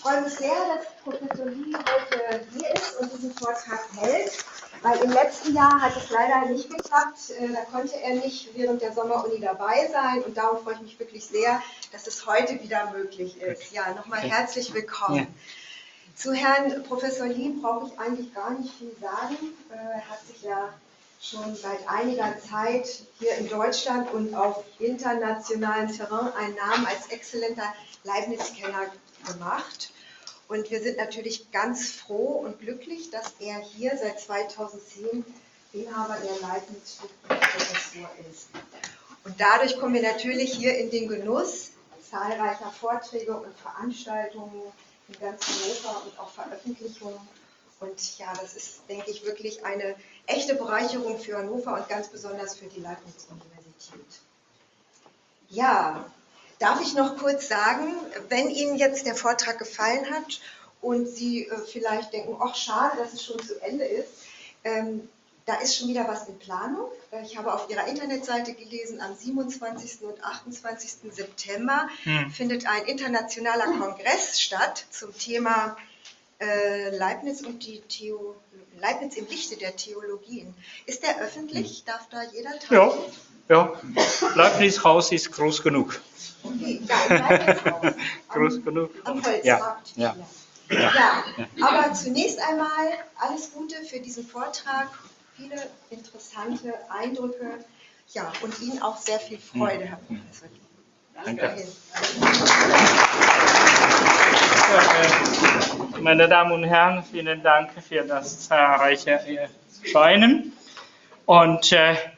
freue mich sehr, dass Professor Lee heute hier ist und diesen Vortrag hält, weil im letzten Jahr hat es leider nicht geklappt. Da konnte er nicht während der Sommeruni dabei sein und darum freue ich mich wirklich sehr, dass es heute wieder möglich ist. Ja, nochmal herzlich willkommen. Ja. Zu Herrn Professor Lee brauche ich eigentlich gar nicht viel sagen. Er hat sich ja schon seit einiger Zeit hier in Deutschland und auf internationalem Terrain einen Namen als exzellenter Leibniz-Kenner gemacht. Und wir sind natürlich ganz froh und glücklich, dass er hier seit 2010 Inhaber der Leibniz-Professur ist. Und dadurch kommen wir natürlich hier in den Genuss zahlreicher Vorträge und Veranstaltungen in ganz Europa und auch Veröffentlichungen. Und ja, das ist, denke ich, wirklich eine echte Bereicherung für Hannover und ganz besonders für die Leibniz-Universität. Ja, darf ich noch kurz sagen, wenn Ihnen jetzt der Vortrag gefallen hat und Sie vielleicht denken, ach schade, dass es schon zu Ende ist, da ist schon wieder was in Planung. Ich habe auf Ihrer Internetseite gelesen, am 27. und 28. September findet ein internationaler Kongress statt zum Thema Leibniz und Leibniz im Lichte der Theologien. Ist der öffentlich? Darf da jeder teilnehmen? Ja. Leibniz-Haus ist groß genug. Okay, ja, im Leibniz-Haus. Groß genug. Am Holzmarkt. Ja, aber zunächst einmal alles Gute für diesen Vortrag. Viele interessante Eindrücke. Ja, und Ihnen auch sehr viel Freude, Herr Professor. Danke. Meine Damen und Herren, vielen Dank für das zahlreiche Erscheinen. Und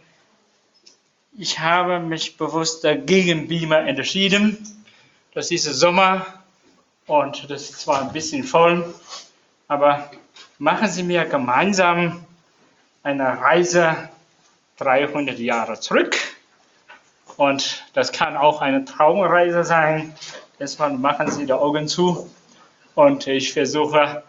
ich habe mich bewusst gegen Beamer entschieden. Das ist Sommer und das ist zwar ein bisschen voll, aber machen Sie mir gemeinsam eine Reise 300 Jahre zurück. Und das kann auch eine Traumreise sein. Deshalb machen Sie die Augen zu. Und ich versuche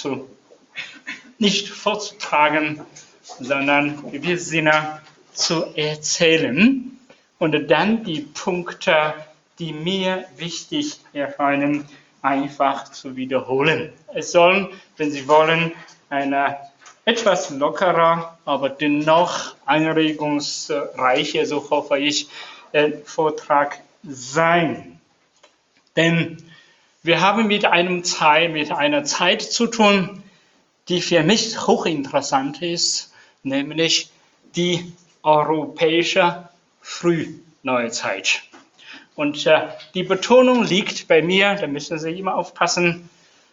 nicht vorzutragen, sondern in gewissem Sinne zu erzählen. Und dann die Punkte, die mir wichtig erscheinen, einfach zu wiederholen. Es soll, wenn Sie wollen, eine etwas lockerer, aber dennoch anregungsreicher, so hoffe ich, Vortrag sein. Denn wir haben mit einer Zeit zu tun, die für mich hochinteressant ist, nämlich die europäische Frühneuzeit. Und die Betonung liegt bei mir, da müssen Sie immer aufpassen,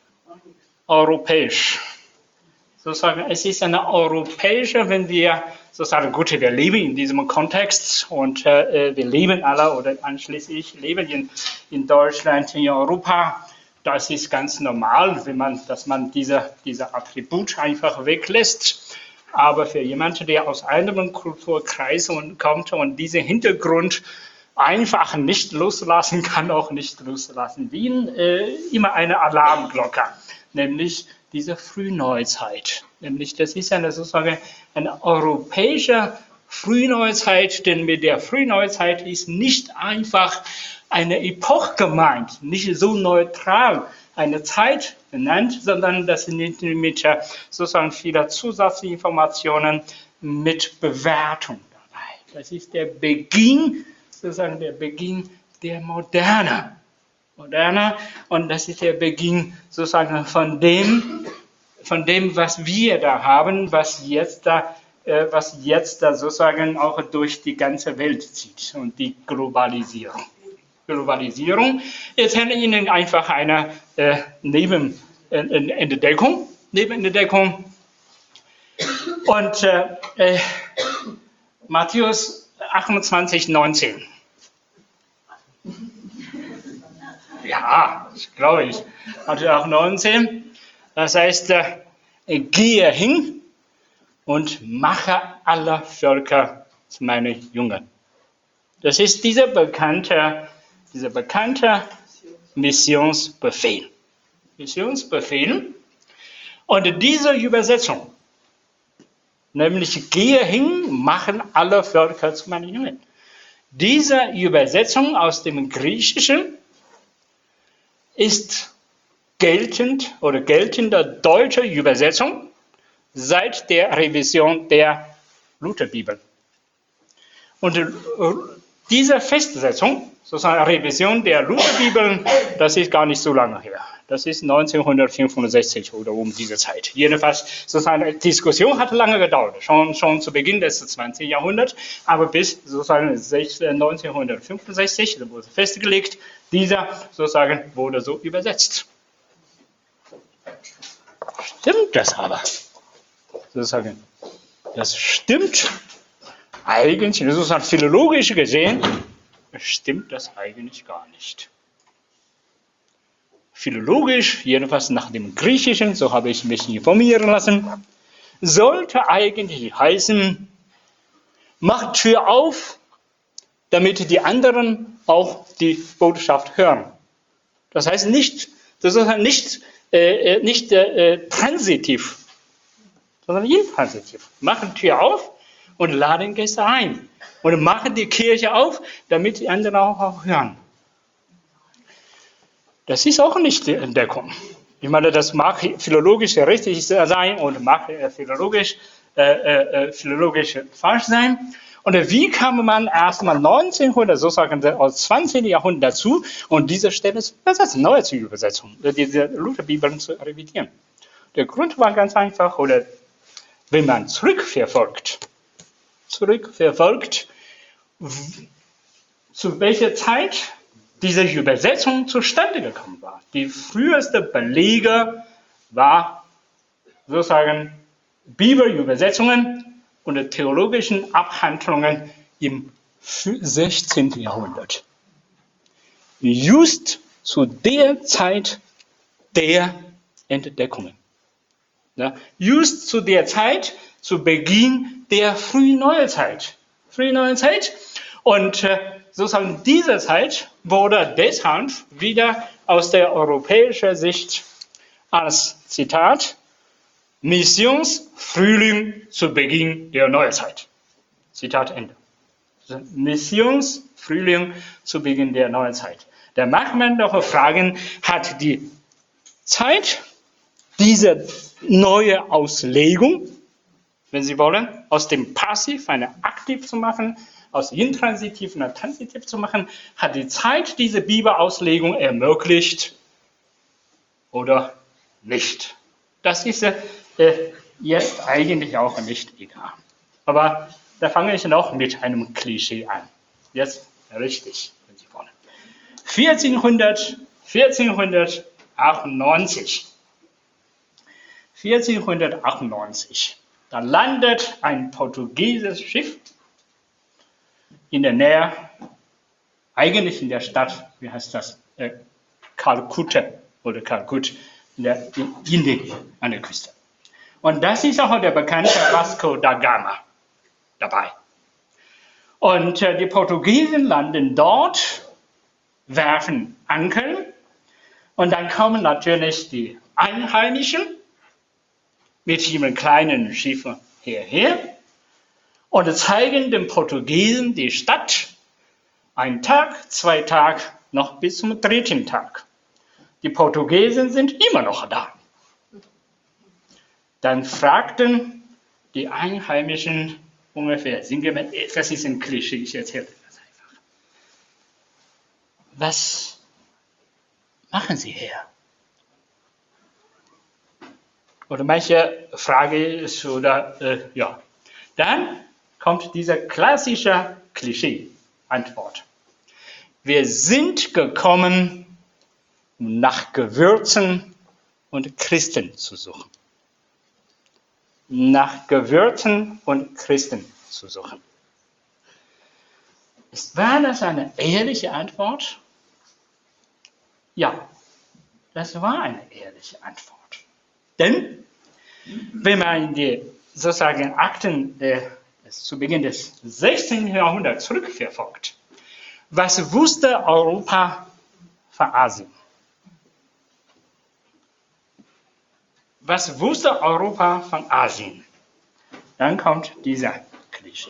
europäisch. Sozusagen, es ist eine europäische, wenn wir sozusagen, gut, wir leben in diesem Kontext und wir leben alle oder anschließend leben in Deutschland, in Europa. Das ist ganz normal, dass man diese Attribut einfach weglässt. Aber für jemanden, der aus einem Kulturkreis kommt und diesen Hintergrund einfach nicht loslassen kann, auch nicht loslassen will, immer eine Alarmglocke, nämlich diese Frühneuzeit. Nämlich das ist sozusagen eine europäische Frühneuzeit, denn mit der Frühneuzeit ist nicht einfach eine Epoche gemeint, nicht so neutral eine Zeit genannt, sondern das sind mit sozusagen vieler Zusatzinformationen mit Bewertung dabei. Das ist der Beginn, sozusagen der Beginn der Moderne. Und das ist der Beginn sozusagen von dem, was wir da haben, was jetzt da sozusagen auch durch die ganze Welt zieht und die Globalisierung. Ich nenne Ihnen einfach eine Nebenentdeckung. Und Matthäus 28,19. Ja, das glaube ich. Matthäus 28,19. Das heißt, gehe hin und mache alle Völker zu meinen Jüngern. Das ist dieser bekannte Missionsbefehl. Und diese Übersetzung, nämlich gehe hin, machen alle Völker zu meinen Jüngern. Diese Übersetzung aus dem Griechischen ist geltende deutsche Übersetzung seit der Revision der Lutherbibel. Und diese Festsetzung, sozusagen Revision der Lutherbibel, das ist gar nicht so lange her. Das ist 1965 oder um diese Zeit. Jedenfalls, sozusagen, die Diskussion hat lange gedauert, schon zu Beginn des 20. Jahrhunderts, aber bis sozusagen 1965 wurde festgelegt, dieser sozusagen wurde so übersetzt. Stimmt das aber? Sozusagen, das stimmt eigentlich, sozusagen philologisch gesehen, stimmt das eigentlich gar nicht. Philologisch, jedenfalls nach dem Griechischen, so habe ich mich informieren lassen, sollte eigentlich heißen, macht Tür auf, damit die anderen auch die Botschaft hören. Das heißt nicht transitiv, sondern intransitiv. Machen Tür auf und laden Gäste ein. Und machen die Kirche auf, damit die anderen auch hören. Das ist auch nicht die Entdeckung. Ich meine, das mag philologisch richtig sein und mag philologisch falsch sein. Und wie kam man erstmal 1900, sozusagen aus 20. Jahrhundert dazu, und diese Stelle zu übersetzen, neu zu übersetzen, diese Lutherbibeln zu revidieren? Der Grund war ganz einfach, oder wenn man zurückverfolgt, zu welcher Zeit diese Übersetzung zustande gekommen war. Die früheste Belege war sozusagen Bibelübersetzungen und theologischen Abhandlungen im 16. Jahrhundert. Just zu der Zeit der Entdeckungen. Ja, just zu der Zeit, zu Beginn der frühen Neuzeit. Und sozusagen diese Zeit wurde deshalb wieder aus der europäischen Sicht als Zitat Missionsfrühling zu Beginn der Neuzeit. Zitat Ende. Missionsfrühling zu Beginn der Neuzeit. Da mag man doch fragen, hat die Zeit diese neue Auslegung, wenn Sie wollen, aus dem Passiv eine Aktiv zu machen, aus Intransitiv eine Transitiv zu machen, hat die Zeit diese Bibelauslegung ermöglicht oder nicht? Das ist jetzt eigentlich auch nicht egal. Aber da fange ich noch mit einem Klischee an. Jetzt richtig, wenn Sie wollen. 1498, da landet ein portugiesisches Schiff in der Nähe, eigentlich in der Stadt, wie heißt das, Kalkutta oder Kalkut, in Indien an der Küste. Und das ist auch der bekannte Vasco da Gama dabei. Und die Portugiesen landen dort, werfen Anker und dann kommen natürlich die Einheimischen mit ihren kleinen Schiffen hierher und zeigen den Portugiesen die Stadt. Ein Tag, 2 Tage, noch bis zum 3. Tag. Die Portugiesen sind immer noch da. Dann fragten die Einheimischen ungefähr, das ist ein Klischee, ich erzähle das einfach. Was machen Sie hier? Oder manche Frage ist, ja. Dann kommt diese klassische Klischee-Antwort. Wir sind gekommen, um nach Gewürzen und Christen zu suchen. Nach Gewürzen und Christen zu suchen. War das eine ehrliche Antwort? Ja, das war eine ehrliche Antwort. Denn, wenn man in die sozusagen Akten zu Beginn des 16. Jahrhunderts zurückverfolgt, was wusste Europa von Asien? Was wusste Europa von Asien? Dann kommt dieser Klischee.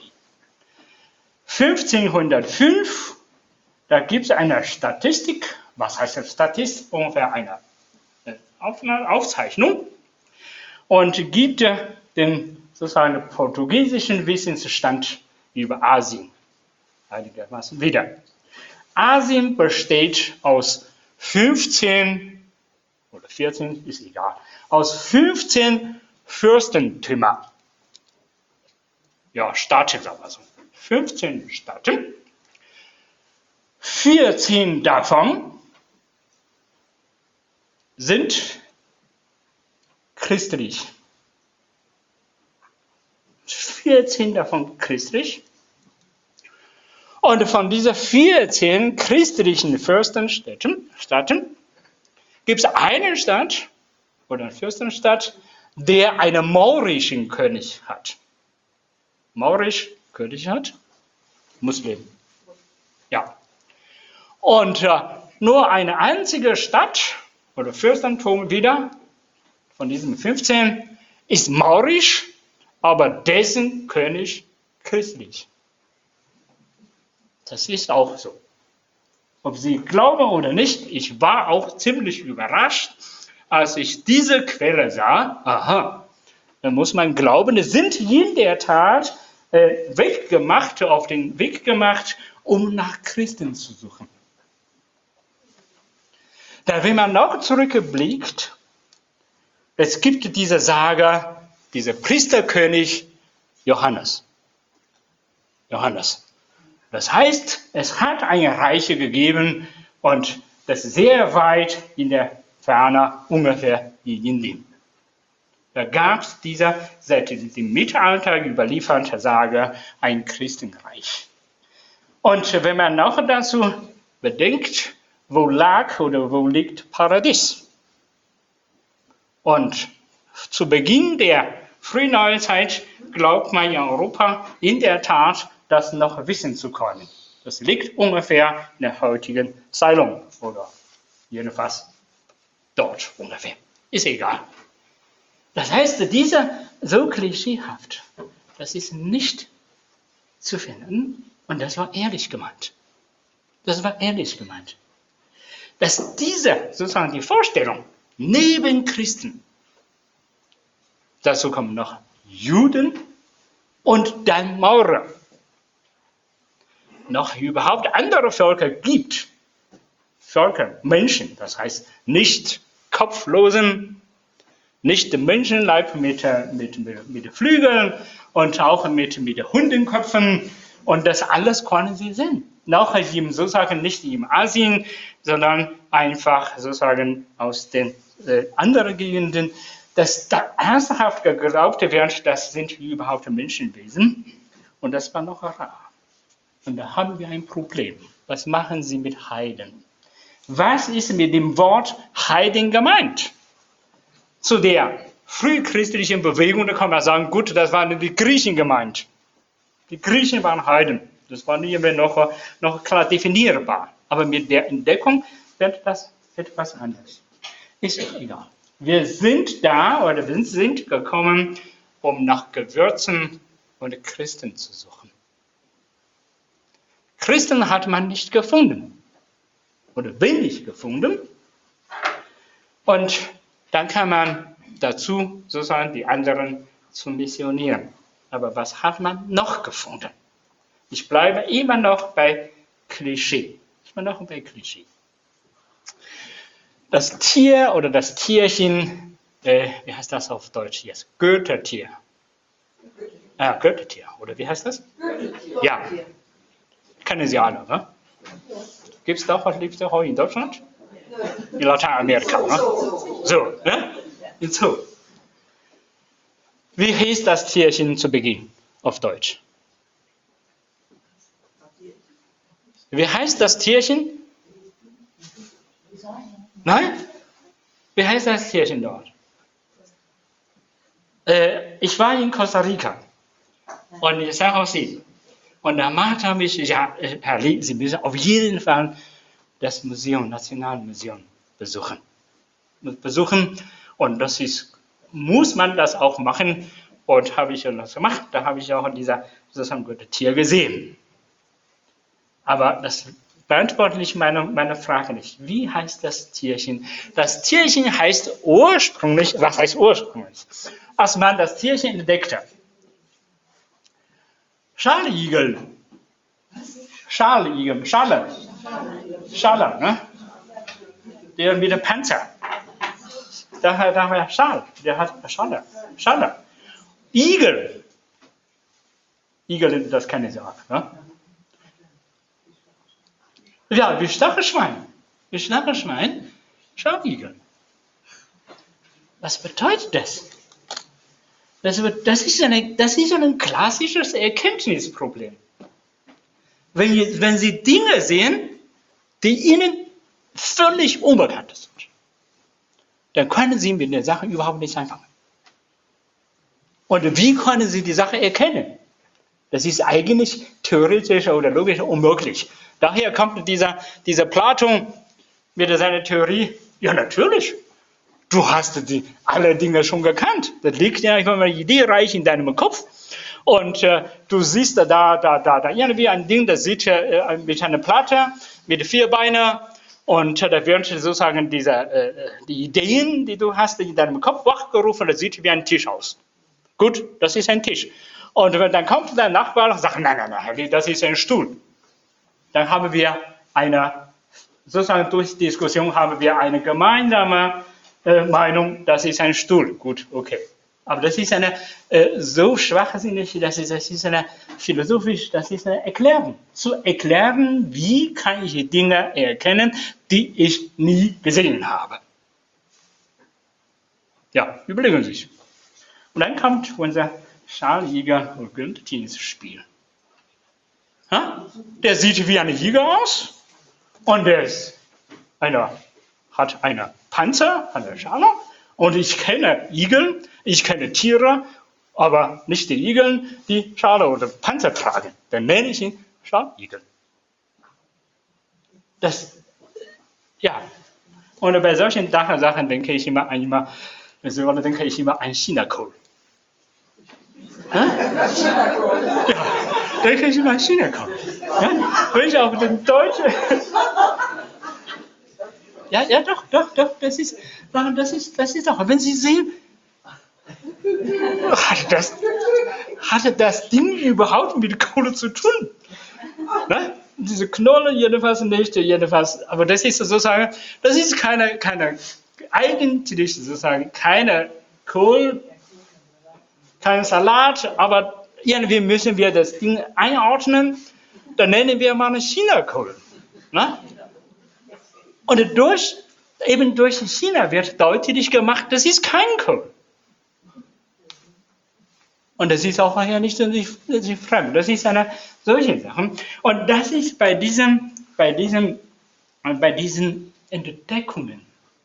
1505, da gibt es eine Statistik. Was heißt Statistik? Ungefähr eine Aufzeichnung und gibt den sozusagen portugiesischen Wissensstand über Asien einigermaßen wieder. Asien besteht aus 15 oder 14, ist egal, aus 15 Fürstentümern. Ja, Staaten, sagen wir so. 15 Staaten. 14 davon sind christlich. 14 davon christlich. Und von diesen 14 christlichen Fürstenstaaten gibt es einen Staat oder einen Fürstenstaat, der einen maurischen König hat. Maurisch König hat? Muslim. Ja. Und nur eine einzige Stadt oder Fürstentum wieder von diesen 15 ist maurisch, aber dessen König christlich. Das ist auch so. Ob Sie glauben oder nicht, ich war auch ziemlich überrascht, als ich diese Quelle sah. Aha, dann muss man glauben, es sind in der Tat auf den Weg gemacht, um nach Christen zu suchen. Da, wenn man noch zurückblickt, es gibt diese Sage, dieser Priesterkönig Johannes. Das heißt, es hat eine Reiche gegeben und das sehr weit in der Ferne, ungefähr in Indien. Da gab es dieser seit dem Mittelalter überlieferte Sage ein Christenreich. Und wenn man noch dazu bedenkt, wo liegt Paradies? Und zu Beginn der Frühneuzeit glaubt man in Europa in der Tat, das noch wissen zu können. Das liegt ungefähr in der heutigen Ceylon oder jedenfalls dort ungefähr. Ist egal. Das heißt, dieser so klischeehaft, das ist nicht zu finden und das war ehrlich gemeint. Dass diese, sozusagen die Vorstellung, neben Christen, dazu kommen noch Juden und dann Maurer, noch überhaupt andere Völker gibt. Menschen, das heißt nicht Kopflosen, nicht Menschenleib mit Flügeln und auch mit Hundenköpfen. Und das alles können sie sehen. Noch sozusagen nicht in Asien, sondern einfach sozusagen aus den anderen Gegenden, dass da ernsthaft geglaubt wird, das sind überhaupt Menschenwesen. Und das war noch rar. Und da haben wir ein Problem. Was machen Sie mit Heiden? Was ist mit dem Wort Heiden gemeint? Zu der frühchristlichen Bewegung, da kann man sagen, gut, das waren die Griechen gemeint. Die Griechen waren Heiden. Das war nicht mehr noch klar definierbar. Aber mit der Entdeckung wird das etwas anders. Ist egal. Wir sind gekommen, um nach Gewürzen und Christen zu suchen. Christen hat man nicht gefunden. Oder wenig gefunden. Und dann kann man dazu sozusagen die anderen zu missionieren. Aber was hat man noch gefunden? Ich bleibe immer noch bei Klischee. Das Tier oder das Tierchen, wie heißt das auf Deutsch jetzt? Göttertier. Göttertier, oder wie heißt das? Göttertier. Ja. Kennen Sie alle, ne? Gibt es doch was Liebste heute in Deutschland? In Lateinamerika, ne? So, ne? In Zoo. Wie hieß das Tierchen zu Beginn auf Deutsch? Wie heißt das Tierchen? Nein? Wie heißt das Tierchen dort? Ich war in Costa Rica und in San Jose. Und danach habe ich, ja, Herr Lee, Sie müssen auf jeden Fall das Nationalmuseum besuchen. Und das ist, muss man das auch machen. Und habe ich das gemacht. Da habe ich auch dieser sozusagen gute Tier gesehen. Aber das beantworte ich meine Frage nicht. Wie heißt das Tierchen? Das Tierchen heißt ursprünglich, was heißt ursprünglich? Als man das Tierchen entdeckte. Schaligel. Schaligel. Schale, ne? Der mit dem Panzer. Daher Schal. Der hat Schale. Igel. Igel, das kann ich sagen. Ne? Ja, wie Stachelschwein. Schaligel. Was bedeutet das? Das ist ein klassisches Erkenntnisproblem. Wenn Sie Dinge sehen, die Ihnen völlig unbekannt sind, dann können Sie mit der Sache überhaupt nichts anfangen. Und wie können Sie die Sache erkennen? Das ist eigentlich theoretisch oder logisch unmöglich. Daher kommt dieser Platon mit seiner Theorie, ja natürlich, du hast alle Dinge schon gekannt. Das liegt ja immer ideereich in deinem Kopf. Und du siehst da irgendwie ein Ding, das sieht mit einer Platte, mit 4 Beinen. Und da werden sozusagen die Ideen, die du hast, in deinem Kopf wachgerufen, das sieht wie ein Tisch aus. Gut, das ist ein Tisch. Und dann kommt der Nachbar und sagt, nein, das ist ein Stuhl. Dann haben wir sozusagen durch Diskussion haben wir eine gemeinsame Meinung, das ist ein Stuhl. Gut, okay. Aber das ist eine so schwachsinnig, das ist eine philosophisch, das ist eine Erklärung. Zu erklären, wie kann ich Dinge erkennen, die ich nie gesehen habe. Ja, überlegen Sie sich. Und dann kommt unser Schaljäger ins Spiel. Der sieht wie ein Jäger aus und hat einen Panzer, eine Schale. Und ich kenne Igel, ich kenne Tiere, aber nicht die Igel, die Schale oder Panzer tragen. Dann nenne ich ihn Schaligel. Und bei solchen Sachen denke ich immer an Chinakohl. Ja, denke ich immer an Chinakohl. Ja, wenn ich auf den Deutschen... Ja, doch, das ist doch, wenn Sie sehen, hatte das Ding überhaupt mit Kohle zu tun? Ne? Diese Knolle jedenfalls nicht, aber das ist sozusagen, das ist eigentlich sozusagen keine Kohl, kein Salat, aber irgendwie müssen wir das Ding einordnen, dann nennen wir mal eine Chinakohl. Ne? Und durch China wird deutlich gemacht, das ist kein Kohl. Und das ist auch ja nicht so fremd. Das ist eine solche Sache. Und das ist bei diesen Entdeckungen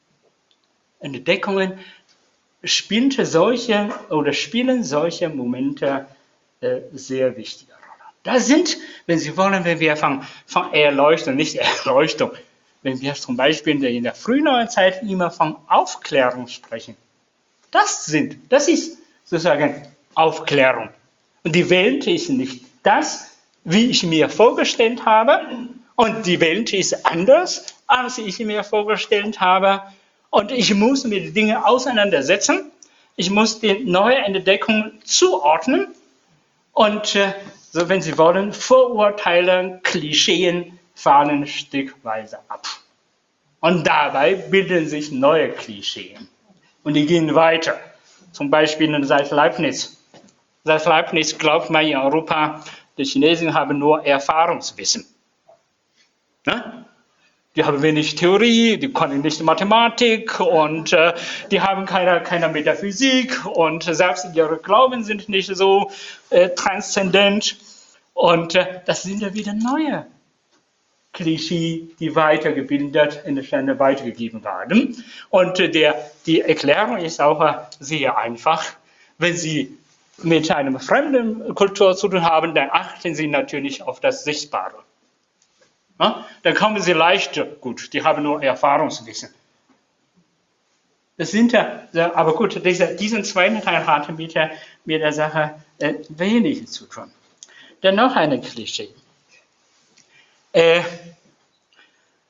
spielen solche Momente sehr wichtige Rolle. Da sind, wenn Sie wollen, wenn wir von Erleuchtung, nicht Erleuchtung, wenn wir zum Beispiel in der frühen Zeit immer von Aufklärung sprechen. Das ist sozusagen Aufklärung. Und die Welt ist nicht das, wie ich mir vorgestellt habe. Und die Welt ist anders, als ich mir vorgestellt habe. Und ich muss mit den Dingen auseinandersetzen. Ich muss die neue Entdeckung zuordnen. Und so, wenn Sie wollen, Vorurteile, Klischeen fallen stückweise ab. Und dabei bilden sich neue Klischeen. Und die gehen weiter. Zum Beispiel seit Leibniz. Seit Leibniz glaubt man in Europa, die Chinesen haben nur Erfahrungswissen. Ne? Die haben wenig Theorie, die können nicht Mathematik und die haben keine Metaphysik und selbst ihre Glauben sind nicht so transzendent. Und das sind ja wieder neue Klischee, die weitergebildet, in der Stände weitergegeben werden. Und die Erklärung ist auch sehr einfach. Wenn Sie mit einer fremden Kultur zu tun haben, dann achten Sie natürlich auf das Sichtbare. Ja? Dann kommen Sie leicht, gut, die haben nur Erfahrungswissen. Das sind aber gut, diesen zweiten Teil hat mit der Sache wenig zu tun. Dann noch eine Klischee.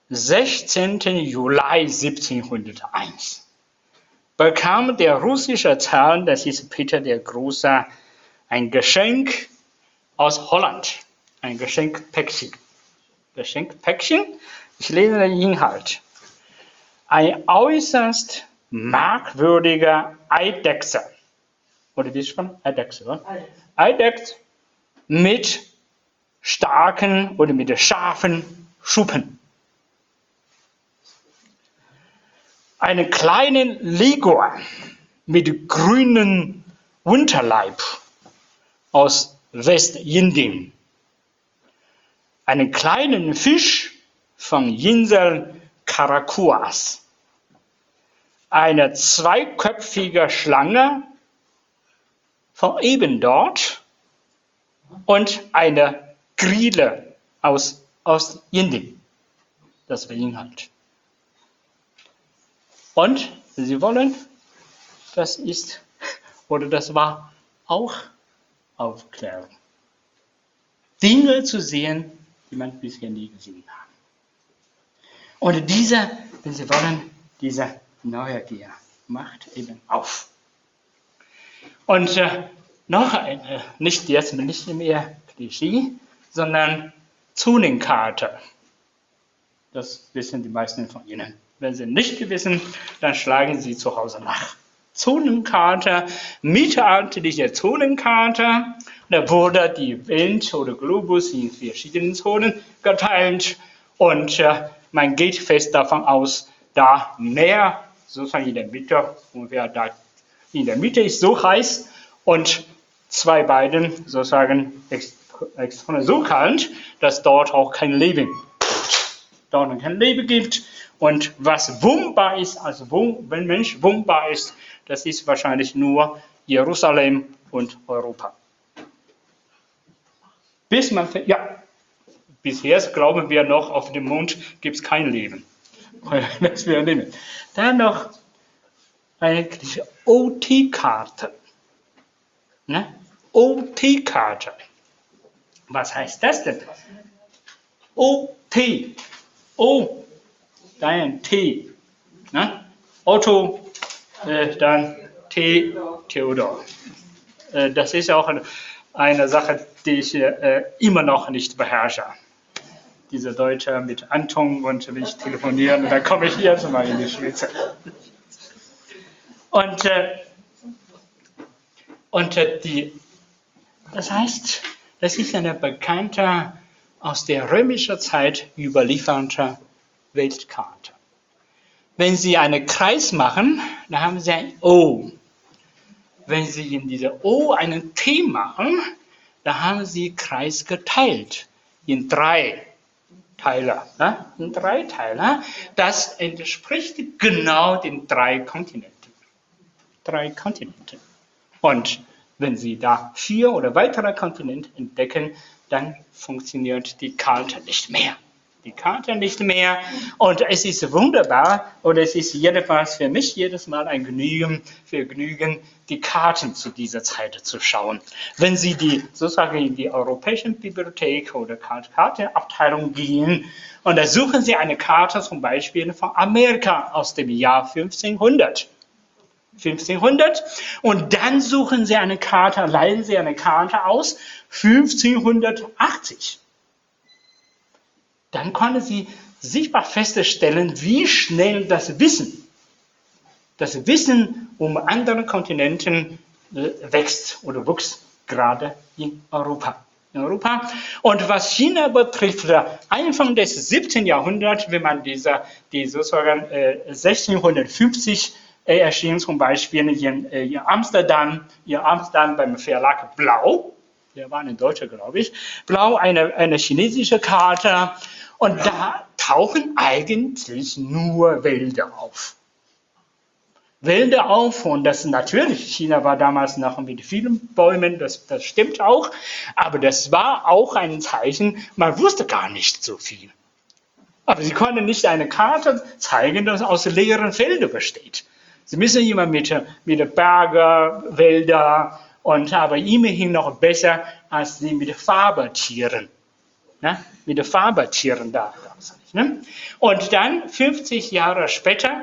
16. Juli 1701 bekam der russische Zar, das ist Peter der Große, ein Geschenk aus Holland, ein Geschenkpäckchen. Geschenkpäckchen, ich lese den Inhalt. Ein äußerst merkwürdiger Eidechse. Oder wie ist es schon? Eidechse, oder? Eidechse mit starken oder mit scharfen Schuppen. Einen kleinen Leguan mit grünem Unterleib aus Westindien. Einen kleinen Fisch von Insel Karakuas. Eine zweiköpfige Schlange von eben dort und eine Grille aus Indien. Das war Inhalt. Und Sie wollen, das ist, oder das war auch Aufklärung. Dinge zu sehen, die man bisher nie gesehen hat. Und diese, wenn Sie wollen, diese Neugier macht eben auf. Und noch eine, nicht mehr Klischee, sondern Zonenkarte. Das wissen die meisten von Ihnen. Wenn Sie nicht wissen, dann schlagen Sie zu Hause nach. Zonenkarte, mittelalterliche Zonenkarte. Da wurde die Welt oder Globus in verschiedenen Zonen geteilt und man geht fest davon aus, da mehr sozusagen in der Mitte, ungefähr da in der Mitte ist so heiß und zwei beiden sozusagen extra so kalt, dass dort auch kein Leben gibt. Dort kein Leben gibt. Und was wohnbar ist, also wenn Mensch wohnbar ist, das ist wahrscheinlich nur Jerusalem und Europa. Bisher glauben wir noch, auf dem Mond gibt es kein Leben. Das wir nehmen. Dann noch eine OT-Karte. Ne? OT-Karte. Was heißt das denn? OT. O. Dann T. Ne? Otto, dann T. Theodor. Das ist auch eine Sache, die ich immer noch nicht beherrsche. Diese Deutsche mit Anton und will ich telefonieren, dann komme ich jetzt mal in die Schweiz. Das heißt, das ist eine bekannte, aus der römischen Zeit überlieferte Weltkarte. Wenn Sie einen Kreis machen, dann haben Sie ein O. Wenn Sie in dieser O einen T machen, dann haben Sie Kreis geteilt in 3 Teile. Ne? In 3 Teile. Das entspricht genau den 3 Kontinenten. 3 Kontinente. Und wenn Sie da 4 oder weitere Kontinente entdecken, dann funktioniert die Karte nicht mehr. Die Karte nicht mehr. Und es ist wunderbar, oder es ist jedenfalls für mich jedes Mal ein Vergnügen, die Karten zu dieser Zeit zu schauen. Wenn Sie sozusagen in die Europäische Bibliothek oder Kartenabteilung gehen und da suchen Sie eine Karte zum Beispiel von Amerika aus dem Jahr 1500. Und dann suchen Sie eine Karte, leihen Sie eine Karte aus 1580. Dann können Sie sichtbar feststellen, wie schnell das Wissen um andere Kontinenten wächst oder wuchs, gerade in Europa. Und was China betrifft, Anfang des 17. Jahrhunderts, wenn man die sozusagen 1650 erschien zum Beispiel in Amsterdam beim Verlag Blau, der war ein Deutscher, glaube ich, Blau, eine chinesische Karte, und da tauchen eigentlich nur Wälder auf. Und das natürlich, China war damals noch mit vielen Bäumen, das stimmt auch, aber das war auch ein Zeichen, man wusste gar nicht so viel. Aber Sie konnten nicht eine Karte zeigen, die aus leeren Feldern besteht. Sie müssen immer mit Bergen, Wälder, aber immerhin noch besser als Sie mit Farbentieren. Ne? Mit den Farbentieren da. Ne? Und dann 50 Jahre später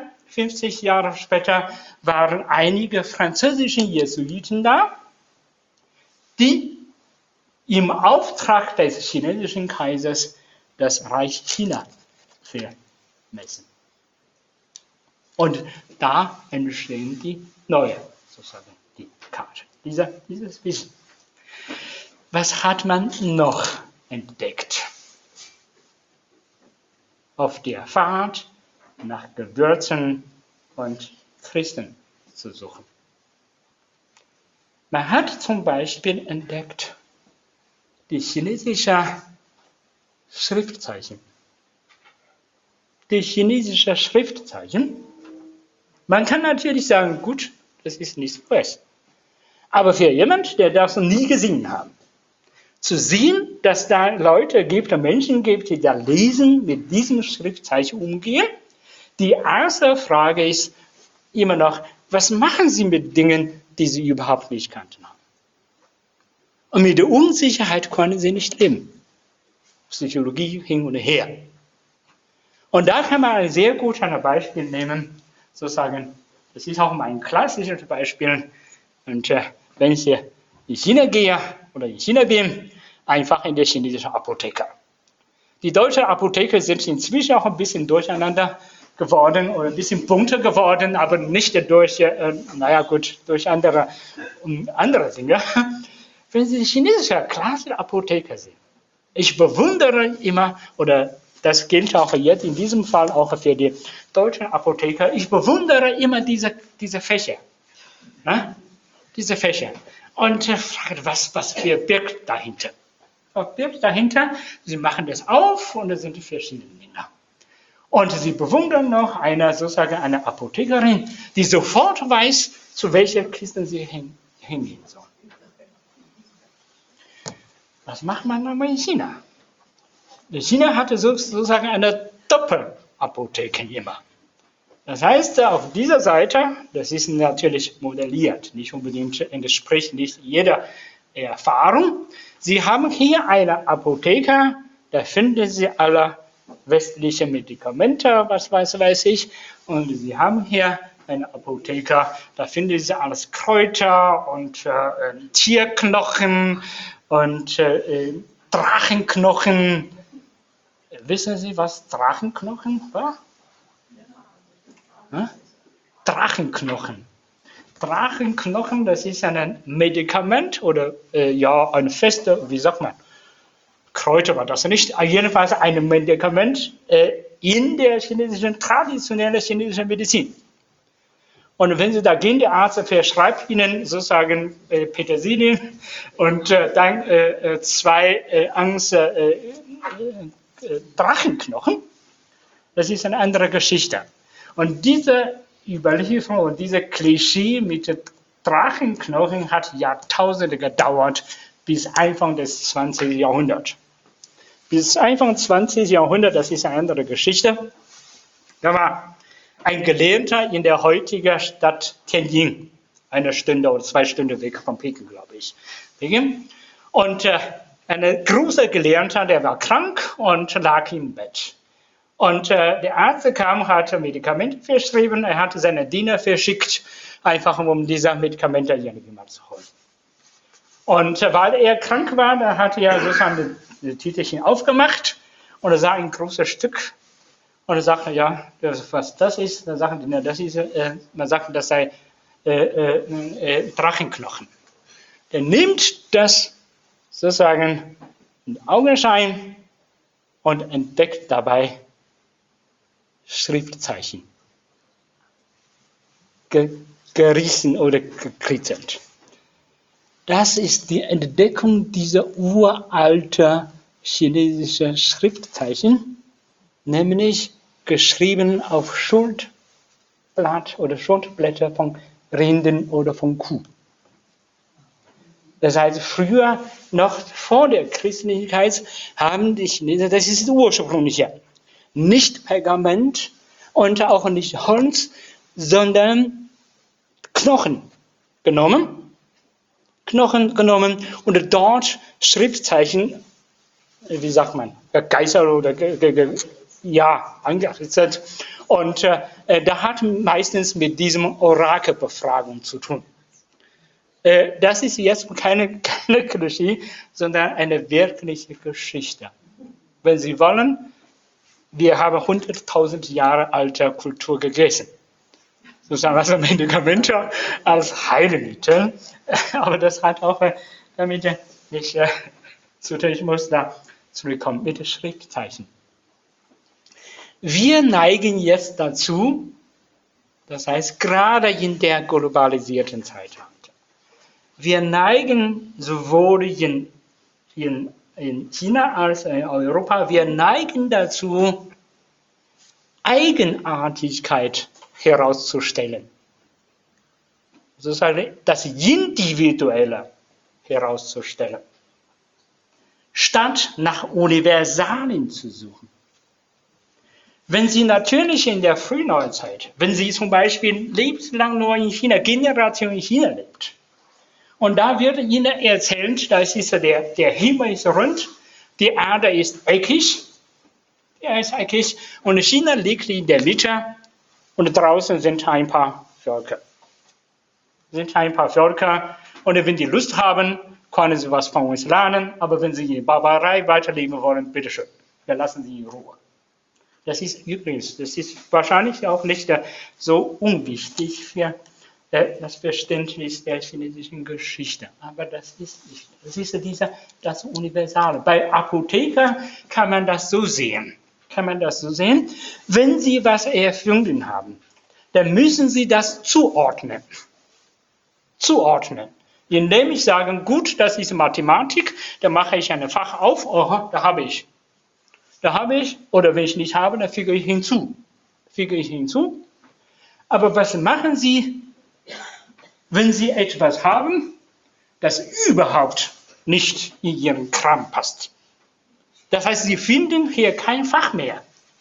waren einige französische Jesuiten da, die im Auftrag des chinesischen Kaisers das Reich China vermessen. Und da entstehen die neue, sozusagen die Karte, dieses Wissen. Was hat man noch entdeckt? Auf der Fahrt nach Gewürzen und Christen zu suchen. Man hat zum Beispiel entdeckt die chinesischen Schriftzeichen. Die chinesischen Schriftzeichen. Man kann natürlich sagen, gut, das ist nichts Neues. Aber für jemand, der das noch nie gesehen hat, zu sehen, dass da Leute gibt, Menschen gibt, die da lesen, mit diesem Schriftzeichen umgehen. Die erste Frage ist immer noch, was machen sie mit Dingen, die sie überhaupt nicht kannten haben? Und mit der Unsicherheit können sie nicht leben. Psychologie hin und her. Und da kann man ein sehr gut ein Beispiel nehmen, sozusagen, das ist auch mein klassisches Beispiel. Und wenn ich in China gehe oder in China bin, einfach in der chinesischen Apotheke. Die deutschen Apotheker sind inzwischen auch ein bisschen durcheinander geworden oder ein bisschen bunter geworden, aber nicht durch, durch andere Dinge. Wenn Sie die chinesische klassische Apotheker sehen, ich bewundere immer, oder das gilt auch jetzt in diesem Fall auch für die deutschen Apotheker, ich bewundere immer diese Fächer. Ne? Diese Fächer. Und frage, was birgt dahinter? Was birgt dahinter? Sie machen das auf und es sind verschiedene Dinge. Und sie bewundern noch eine Apothekerin, die sofort weiß, zu welcher Kiste sie hingehen soll. Was macht man aber in China? China hatte sozusagen eine Doppelapotheke immer. Das heißt, auf dieser Seite, das ist natürlich modelliert, nicht unbedingt entspricht nicht jeder Erfahrung. Sie haben hier eine Apotheke, da finden Sie alle westliche Medikamente, was weiß ich. Und Sie haben hier eine Apotheke, da finden Sie alles Kräuter und Tierknochen und Drachenknochen. Wissen Sie, was Drachenknochen war? Drachtenknochen. Drachenknochen, das ist ein Medikament oder ein feste, wie sagt man, Kräuter war das nicht, jedenfalls ein Medikament in der traditionellen chinesischen Medizin. Und wenn Sie da gehen, der Arzt verschreibt Ihnen sozusagen Petersilie und dann 2 Drachenknochen, das ist eine andere Geschichte. Und diese Überlieferung und diese Klischee mit den Drachenknochen hat Jahrtausende gedauert, bis Anfang des 20. Jahrhunderts. Bis Anfang des 20. Jahrhunderts, das ist eine andere Geschichte, da war ein Gelehrter in der heutigen Stadt Tianjin, 1 Stunde oder 2 Stunden weg von Peking, glaube ich. Und ein großer Gelehrter, der war krank und lag im Bett. Und der Arzt kam, hat Medikamente verschrieben, er hatte seine Diener verschickt, einfach um diese Medikamente irgendwie mal zu holen. Und weil er krank war, da hat er sozusagen das Tütchen aufgemacht und er sah ein großes Stück und er sagte, ja, was das ist, dann sagten die, das ist, man sagt, das sei Drachenknochen. Er nimmt das sozusagen in Augenschein und entdeckt dabei Schriftzeichen. Gerissen oder gekritzelt. Das ist die Entdeckung dieser uralten chinesischen Schriftzeichen, nämlich geschrieben auf Schulterblatt oder Schulterblätter von Rinden oder von Kuh. Das heißt, früher, noch vor der Christlichkeit, haben die Chinesen, das ist ursprünglich ja, nicht Pergament und auch nicht Holz, sondern Knochen genommen und dort Schriftzeichen wie sagt man, gegeißelt oder angerichtet. Und da hat meistens mit diesem Orakelbefragung zu tun. Das ist jetzt keine Klischee, sondern eine wirkliche Geschichte. Wenn Sie wollen, wir haben 100.000 Jahre alte Kultur gegessen. Sozusagen als Medikamente, als Heilmittel. Aber das hat auch damit nicht zu tun. Ich muss da zurückkommen mit den Schriftzeichen. Wir neigen jetzt dazu, das heißt gerade in der globalisierten Zeitalter, wir neigen sowohl in China als in Europa, wir neigen dazu, Eigenartigkeit herauszustellen. Sozusagen das Individuelle herauszustellen, statt nach Universalien zu suchen. Wenn Sie natürlich in der Frühneuzeit, wenn Sie zum Beispiel lebenslang nur in China, Generation in China lebt, und da wird Ihnen erzählt, das ist der Himmel ist rund, die Erde ist eckig, und China liegt in der Mitte und draußen sind ein paar Völker. Und wenn die Lust haben, können sie was von uns lernen, aber wenn sie in Barbarei weiterleben wollen, bitteschön, wir lassen sie in Ruhe. Das ist übrigens, das ist wahrscheinlich auch nicht so unwichtig für das Verständnis der chinesischen Geschichte. Aber das ist nicht. Das ist das Universale. Bei Apotheker kann man das so sehen. Wenn Sie was erfunden haben, dann müssen Sie das zuordnen. Indem ich sage, gut, das ist Mathematik, dann mache ich ein Fach auf, oh, da habe ich. Oder wenn ich nicht habe, dann füge ich hinzu. Aber was machen Sie, wenn Sie etwas haben, das überhaupt nicht in Ihren Kram passt? Das heißt, Sie finden hier kein Fach mehr,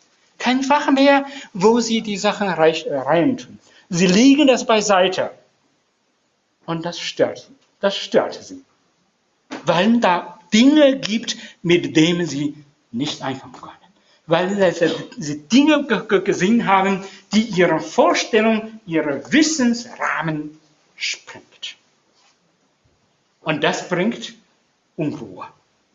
wo Sie die Sachen reintun. Sie legen das beiseite. Und das stört Sie. Weil da Dinge gibt, mit denen Sie nicht anfangen können. Weil Sie Dinge gesehen haben, die Ihre Vorstellung, Ihre Wissensrahmen sprengt. Und das bringt Unruhe.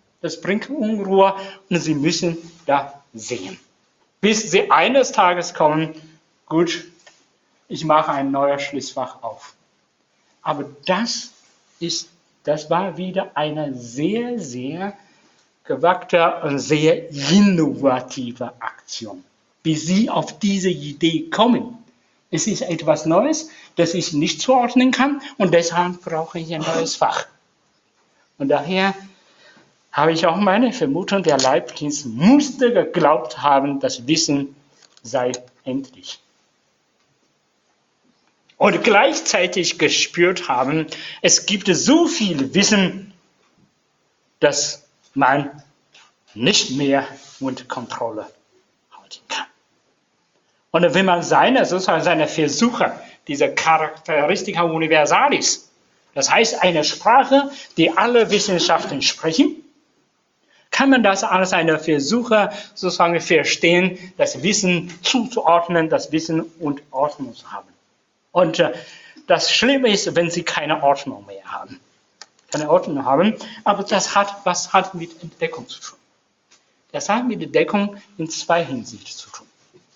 Und Sie müssen da sehen. Bis Sie eines Tages kommen, gut, ich mache ein neues Schließfach auf. Aber das war wieder eine sehr, sehr gewagte und sehr innovative Aktion. Wie Sie auf diese Idee kommen. Es ist etwas Neues, das ich nicht zuordnen kann und deshalb brauche ich ein neues Fach. Und daher habe ich auch meine Vermutung, der Leibniz musste geglaubt haben, das Wissen sei endlich. Und gleichzeitig gespürt haben, es gibt so viel Wissen, dass man nicht mehr unter Kontrolle halten kann. Und wenn man seine Versuche, diese Charakteristika Universalis, das heißt eine Sprache, die alle Wissenschaften sprechen, kann man das als eine Versuche sozusagen verstehen, das Wissen zuzuordnen, das Wissen und Ordnung zu haben. Und das Schlimme ist, wenn Sie keine Ordnung mehr haben. Aber das hat mit Entdeckung zu tun. Das hat mit Entdeckung in zwei Hinsichten zu tun.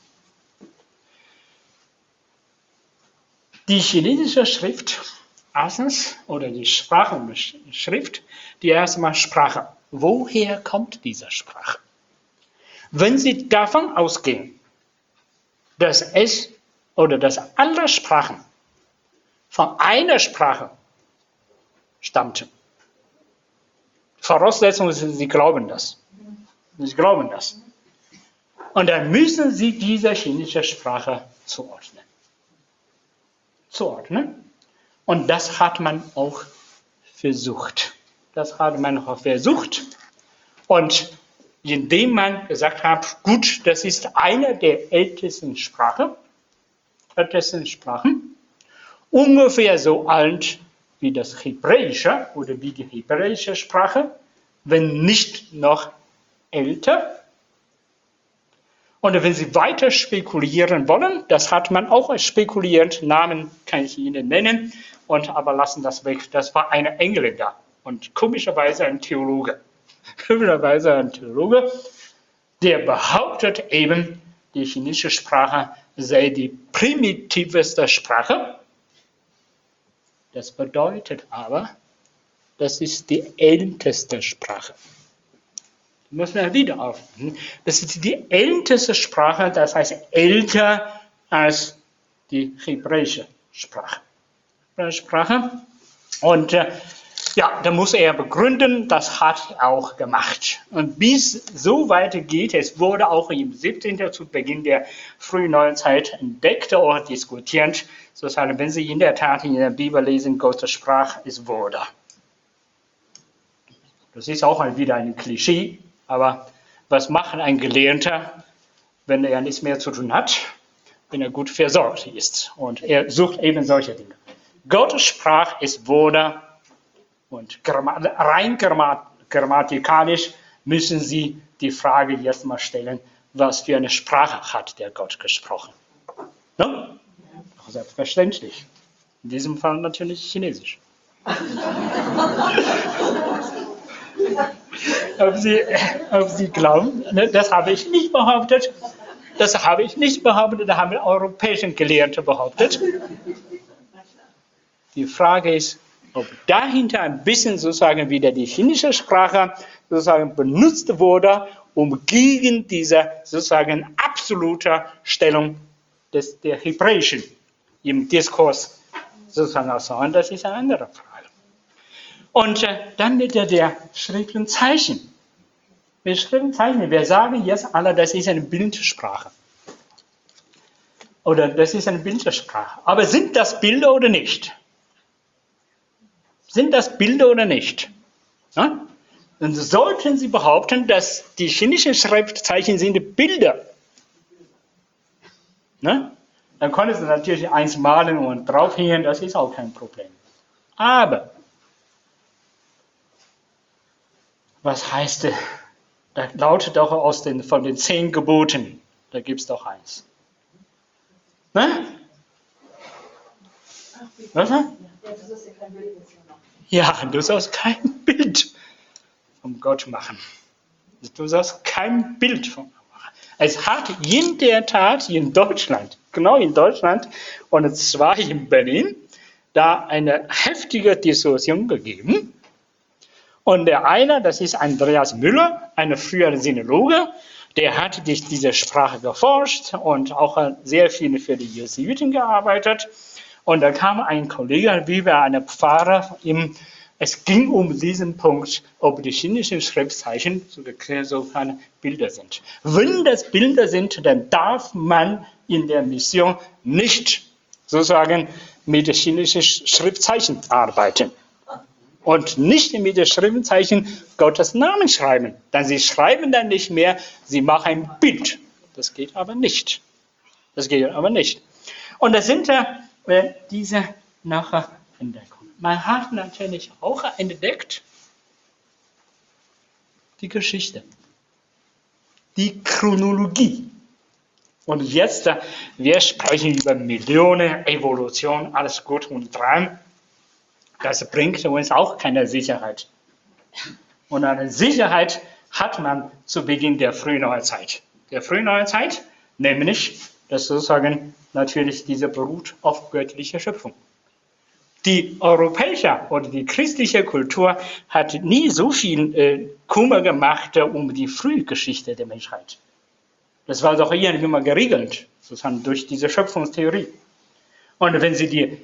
Die chinesische Schrift, erstens, oder die Sprachenschrift, die erstmal Sprache. Woher kommt diese Sprache? Wenn Sie davon ausgehen, dass alle Sprachen von einer Sprache stammten. Voraussetzung ist, Sie glauben das. Und dann müssen Sie diese chinesische Sprache zuordnen. Und das hat man auch versucht. Und indem man gesagt hat, gut, das ist eine der ältesten Sprachen, ungefähr so alt wie das Hebräische oder wie die hebräische Sprache, wenn nicht noch älter. Und wenn Sie weiter spekulieren wollen, das hat man auch spekuliert, Namen kann ich Ihnen nennen, aber lassen das weg. Das war ein Engländer und komischerweise ein Theologe. Der behauptet eben, die chinesische Sprache sei die primitivste Sprache. Das bedeutet aber, das ist die älteste Sprache. Das müssen wir wieder aufnehmen. Das ist die älteste Sprache, das heißt älter als die hebräische Sprache. Und da muss er begründen, das hat er auch gemacht. Und bis so weit geht, es wurde auch im 17. zu Beginn der frühen Neuzeit entdeckt oder diskutiert, sozusagen, wenn Sie in der Tat in der Bibel lesen, Gott sprach, es wurde. Das ist auch wieder ein Klischee, aber was macht ein Gelehrter, wenn er nichts mehr zu tun hat, wenn er gut versorgt ist? Und er sucht eben solche Dinge. Gott sprach, es wurde. Und rein grammatikalisch müssen Sie die Frage jetzt mal stellen, was für eine Sprache hat der Gott gesprochen? No? Selbstverständlich. In diesem Fall natürlich Chinesisch. Ob Sie glauben, das habe ich nicht behauptet. Das haben europäische Gelehrte behauptet. Die Frage ist, ob dahinter ein bisschen sozusagen wieder die chinesische Sprache sozusagen benutzt wurde, um gegen diese sozusagen absolute Stellung der Hebräischen im Diskurs sozusagen auszusagen. Das ist eine andere Frage. Und dann mit der Schrift und Zeichen. Mit Schrift und Zeichen, wir sagen jetzt alle, das ist eine Bildsprache. Oder das ist eine Bildsprache. Aber sind das Bilder oder nicht? Sind das Bilder oder nicht? Ja? Dann sollten Sie behaupten, dass die chinesischen Schriftzeichen sind Bilder. Ne? Dann können Sie natürlich eins malen und draufhängen, das ist auch kein Problem. Aber, was heißt, da lautet auch von den 10 Geboten, da gibt es doch eins. Ne? Was? Ja, du sollst kein Bild von Gott machen. Du sollst kein Bild von Gott machen. Es hat in der Tat in Deutschland, genau in Deutschland, und zwar in Berlin, da eine heftige Diskussion gegeben. Und der eine, das ist Andreas Müller, ein früherer Sinologe, der hat diese Sprache geforscht und auch sehr viel für die Jesuiten gearbeitet. Und da kam ein Kollege, wie bei einem Pfarrer, es ging um diesen Punkt, ob die chinesischen Schriftzeichen so keine Bilder sind. Wenn das Bilder sind, dann darf man in der Mission nicht sozusagen mit den chinesischen Schriftzeichen arbeiten. Und nicht mit den Schriftzeichen Gottes Namen schreiben. Denn sie schreiben dann nicht mehr, sie machen ein Bild. Das geht aber nicht. Und das sind diese nachher Entdeckungen. Man hat natürlich auch entdeckt die Geschichte, die Chronologie. Und jetzt, wir sprechen über Millionen, Evolution, alles gut und dran. Das bringt uns auch keine Sicherheit. Und eine Sicherheit hat man zu Beginn der Frühneuzeit. Der Frühneuzeit, nämlich, das sozusagen natürlich diese beruht auf göttlicher Schöpfung. Die europäische oder die christliche Kultur hat nie so viel Kummer gemacht um die Frühgeschichte der Menschheit. Das war doch irgendwie mal geregelt, sozusagen durch diese Schöpfungstheorie. Und wenn Sie die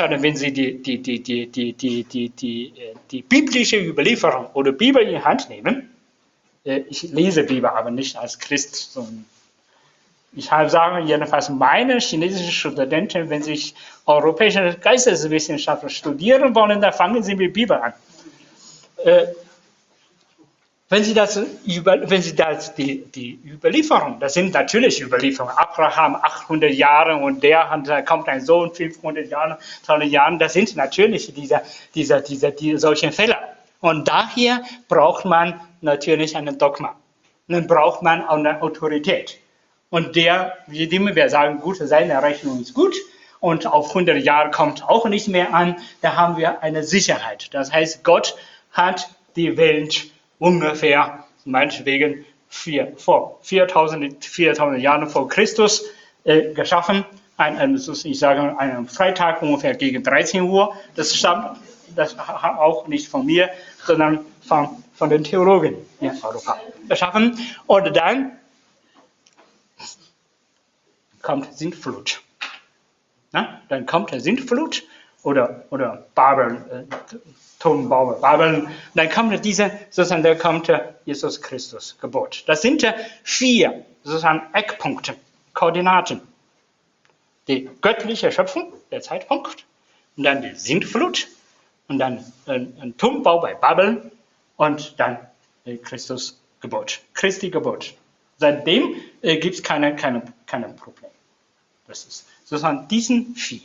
biblische Überlieferung oder Bibel in die Hand nehmen, ich lese Bibel aber nicht als Christ, sondern ich sage jedenfalls meine chinesischen Studenten, wenn sie europäische Geisteswissenschaften studieren wollen, dann fangen sie mit Bibel an. Wenn Sie die Überlieferung, das sind natürlich Überlieferungen, Abraham 800 Jahre und da kommt ein Sohn 500 Jahre, das sind natürlich solche Fälle. Und daher braucht man natürlich einen Dogma. dann braucht man auch eine Autorität. Und wir sagen, gut, seine Rechnung ist gut und auf 100 Jahre kommt auch nicht mehr an, da haben wir eine Sicherheit. Das heißt, Gott hat die Welt ungefähr, meinetwegen, vor 4000 Jahren vor Christus geschaffen. Ich sage, einen Freitag ungefähr gegen 13 Uhr. Das stammt auch nicht von mir, sondern von den Theologen in Europa geschaffen. Und dann kommt Sintflut. Na? Dann kommt Sintflut oder Babel, Turmbau Dann kommt da kommt Jesus Christus Geburt. Das sind 4 sozusagen Eckpunkte, Koordinaten. Die göttliche Schöpfung, der Zeitpunkt, und dann die Sintflut, und dann ein Turmbau bei Babel und dann Christus Geburt, Christi Geburt. Seitdem gibt es keine Probleme. Das ist sozusagen diesen 4.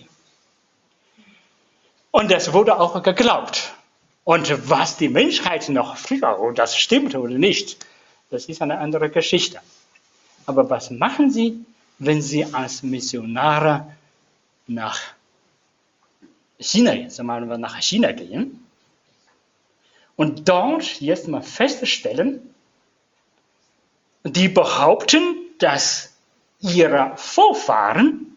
Und das wurde auch geglaubt. Und was die Menschheit noch früher, ob das stimmt oder nicht, das ist eine andere Geschichte. Aber was machen sie, wenn sie als Missionare nach China gehen und dort jetzt mal feststellen, die behaupten, dass ihre Vorfahren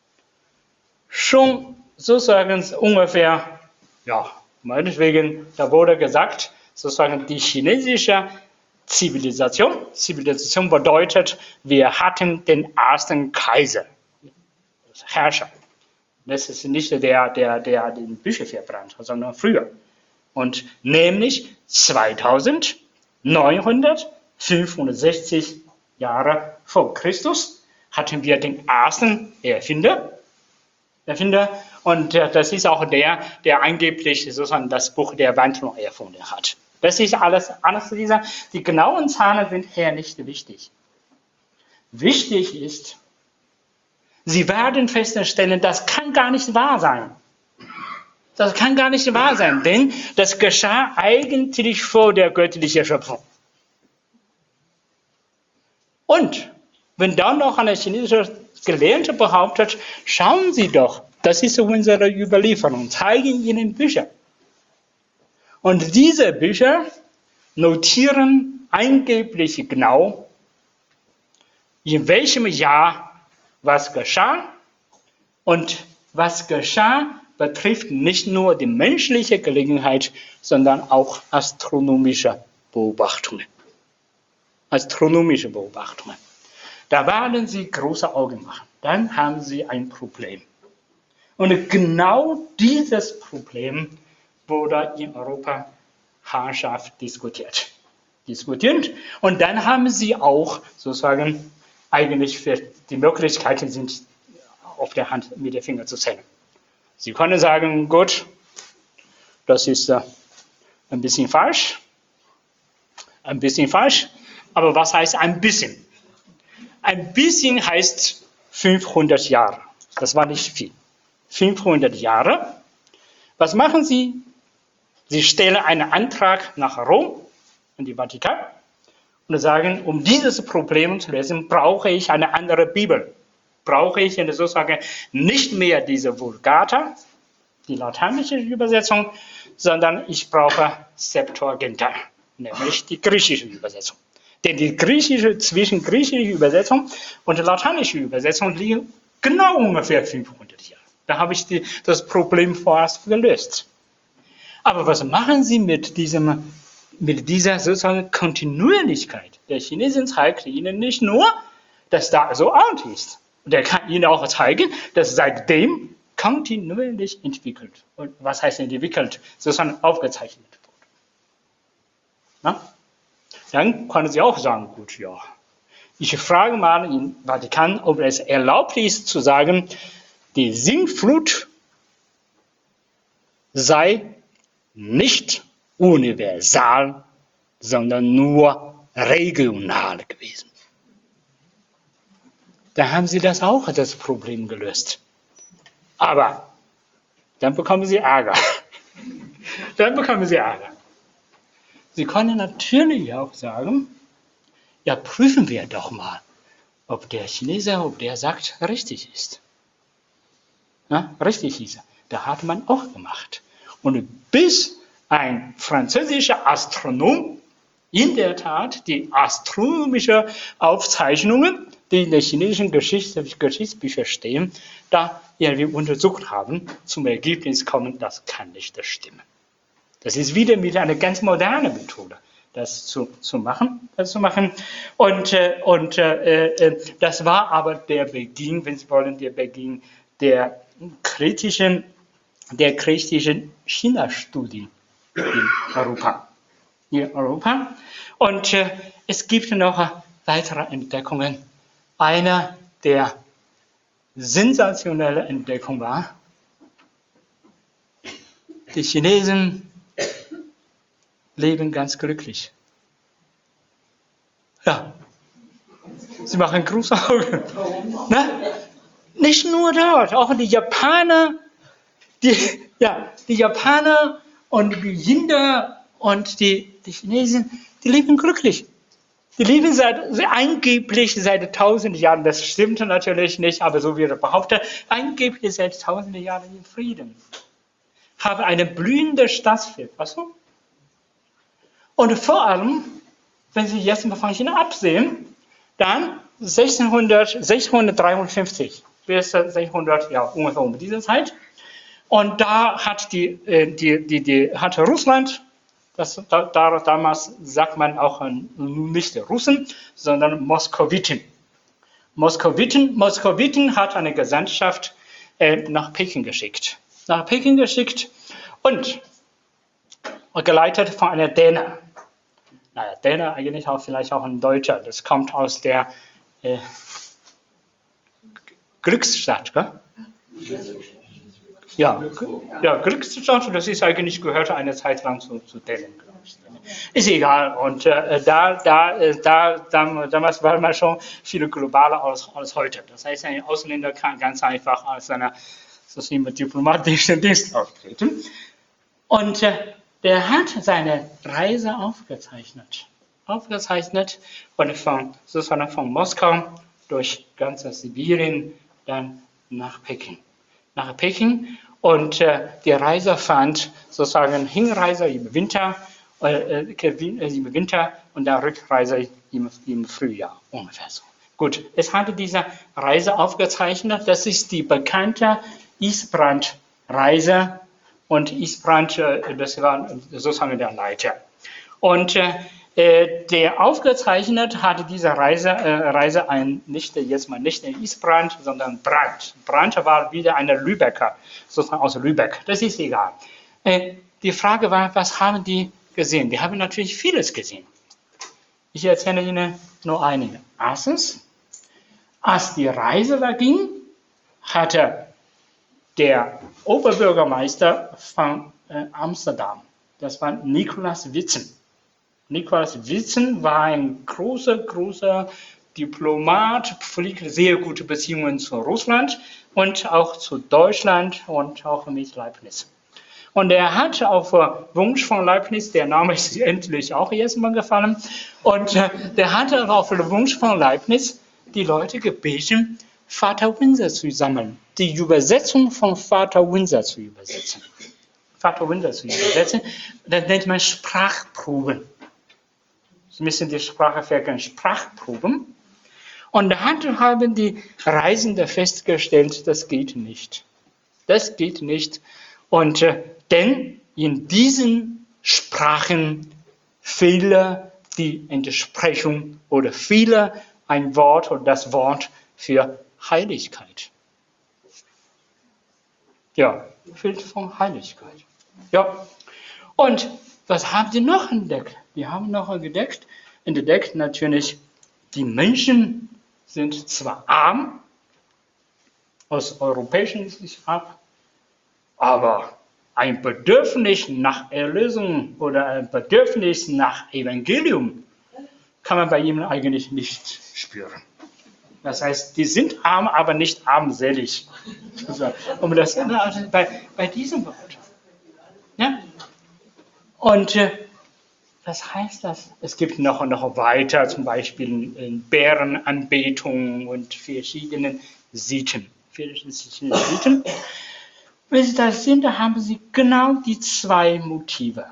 schon sozusagen ungefähr, meinetwegen, da wurde gesagt, sozusagen die chinesische Zivilisation bedeutet, wir hatten den ersten Kaiser, Herrscher. Das ist nicht der den Bücher verbrannt hat, sondern früher. Und nämlich 2965 Jahre vor Christus hatten wir den ersten Erfinder. Und das ist auch der angeblich sozusagen das Buch der Wandlung erfunden hat. Das ist alles die genauen Zahlen sind hier nicht wichtig. Wichtig ist, Sie werden feststellen, das kann gar nicht wahr sein. Das kann gar nicht wahr sein, denn das geschah eigentlich vor der göttlichen Schöpfung. Und wenn dann noch eine chinesische Gelehrte behauptet, schauen Sie doch, das ist unsere Überlieferung, zeigen Ihnen Bücher. Und diese Bücher notieren angeblich genau, in welchem Jahr was geschah. Und was geschah, betrifft nicht nur die menschliche Gelegenheit, sondern auch astronomische Beobachtungen. Da werden Sie große Augen machen. Dann haben Sie ein Problem. Und genau dieses Problem wurde in Europa Herrschaft diskutiert. Und dann haben Sie auch sozusagen eigentlich für die Möglichkeiten sind auf der Hand mit den Fingern zu zählen. Sie können sagen, gut, das ist ein bisschen falsch, aber was heißt ein bisschen? Ein bisschen heißt 500 Jahre. Das war nicht viel. 500 Jahre. Was machen Sie? Sie stellen einen Antrag nach Rom, in die Vatikan, und sagen, um dieses Problem zu lösen, brauche ich eine andere Bibel. Brauche ich sozusagen nicht mehr diese Vulgata, die lateinische Übersetzung, sondern ich brauche Septuaginta, nämlich die griechische Übersetzung. Denn zwischen griechischer Übersetzung und lateinischer Übersetzung liegen genau ungefähr 500 Jahre. Da habe ich das Problem vorerst gelöst. Aber was machen Sie mit dieser sozusagen Kontinuierlichkeit? Der Chinesen zeigt Ihnen nicht nur, dass da so alt ist. Und er kann Ihnen auch zeigen, dass seitdem kontinuierlich entwickelt. Und was heißt entwickelt? Sozusagen aufgezeichnet wurde. Na? Dann können Sie auch sagen, gut, ja. Ich frage mal im Vatikan, ob es erlaubt ist zu sagen, die Sintflut sei nicht universal, sondern nur regional gewesen. Da haben Sie das Problem gelöst. Aber dann bekommen Sie Ärger. Sie können natürlich auch sagen, ja, prüfen wir doch mal, ob der Chinese, ob der sagt, richtig ist. Ja, richtig ist er. Das hat man auch gemacht. Und bis ein französischer Astronom in der Tat die astronomischen Aufzeichnungen, die in den chinesischen Geschichtsbüchern stehen, da irgendwie untersucht haben, zum Ergebnis kommen, das kann nicht stimmen. Das ist wieder mit einer ganz modernen Methode, das zu machen. Und das war aber der Beginn, wenn Sie wollen, der Beginn der kritischen China-Studie in Europa. Und es gibt noch weitere Entdeckungen. Eine der sensationellen Entdeckungen war, die Chinesen leben ganz glücklich. Ja, sie machen große Augen. Ne? Nicht nur dort, auch die Japaner, die Japaner und die Inder und die Chinesen, die leben glücklich. Die leben angeblich seit 1000 Jahren, das stimmt natürlich nicht, aber so wird behauptet, angeblich seit 1000 Jahren in Frieden. Haben eine blühende Staatsfeld, weißt du? Und vor allem, wenn Sie jetzt mal von China absehen, dann 653 bis 600, ja, ungefähr um diese Zeit. Und da hat hat Russland, damals sagt man auch nicht Russen, sondern Moskowiten. Moskowiten hat eine Gesandtschaft nach Peking geschickt. Und geleitet von einer Däner. Naja, Däner eigentlich auch vielleicht auch ein Deutscher. Das kommt aus der Glücksstadt, gell? Ja, Glücksstadt, das ist eigentlich, gehörte eine Zeit lang zu Dänen. Ist egal. Und damals war man schon viel globaler als heute. Das heißt, ein Ausländer kann ganz einfach als einer diplomatischen Dienst auftreten. Und der hat seine Reise aufgezeichnet und von Moskau durch ganz Sibirien dann nach Peking. Und die Reise fand sozusagen Hinreise im Winter und der Rückreise im Frühjahr ungefähr so. Gut, es hatte diese Reise aufgezeichnet. Das ist die bekannte Isbrand-Reise. Und Isbrand, das war sozusagen der Leiter. Und der aufgezeichnet hatte diese Reise nicht in Isbrand, sondern Brandt. Brandt war wieder eine Lübecker, sozusagen aus Lübeck. Das ist egal. Die Frage war, was haben die gesehen? Die haben natürlich vieles gesehen. Ich erzähle Ihnen nur einige. Erstens, als die Reise da ging, hatte der Oberbürgermeister von Amsterdam, das war Nicolaas Witsen. Nicolaas Witsen war ein großer Diplomat, pflegte sehr gute Beziehungen zu Russland und auch zu Deutschland und auch mit Leibniz. Und er hat auf Wunsch von Leibniz, der Name ist endlich auch erstmal gefallen, und der hatte auf Wunsch von Leibniz die Leute gebeten, Vater Unser zu sammeln, die Übersetzung von Vater Unser zu übersetzen. Das nennt man Sprachproben. Sie müssen die Sprache verkennen, Sprachproben. Und da haben die Reisenden festgestellt, das geht nicht. Und denn in diesen Sprachen fehle die Entsprechung oder fehle ein Wort oder das Wort für Heiligkeit. Ja, fehlt von Heiligkeit. Ja. Und was haben sie noch entdeckt? Die haben noch entdeckt natürlich, die Menschen sind zwar arm, aus europäischen Sicht ab, aber ein Bedürfnis nach Erlösung oder ein Bedürfnis nach Evangelium kann man bei ihnen eigentlich nicht spüren. Das heißt, die sind arm, aber nicht armselig. Und das ist bei diesem Wort. Ja? Und Was heißt das? Es gibt noch weiter, zum Beispiel Bärenanbetung und verschiedene Sitten. Wenn Sie das sehen, da haben Sie genau die zwei Motive,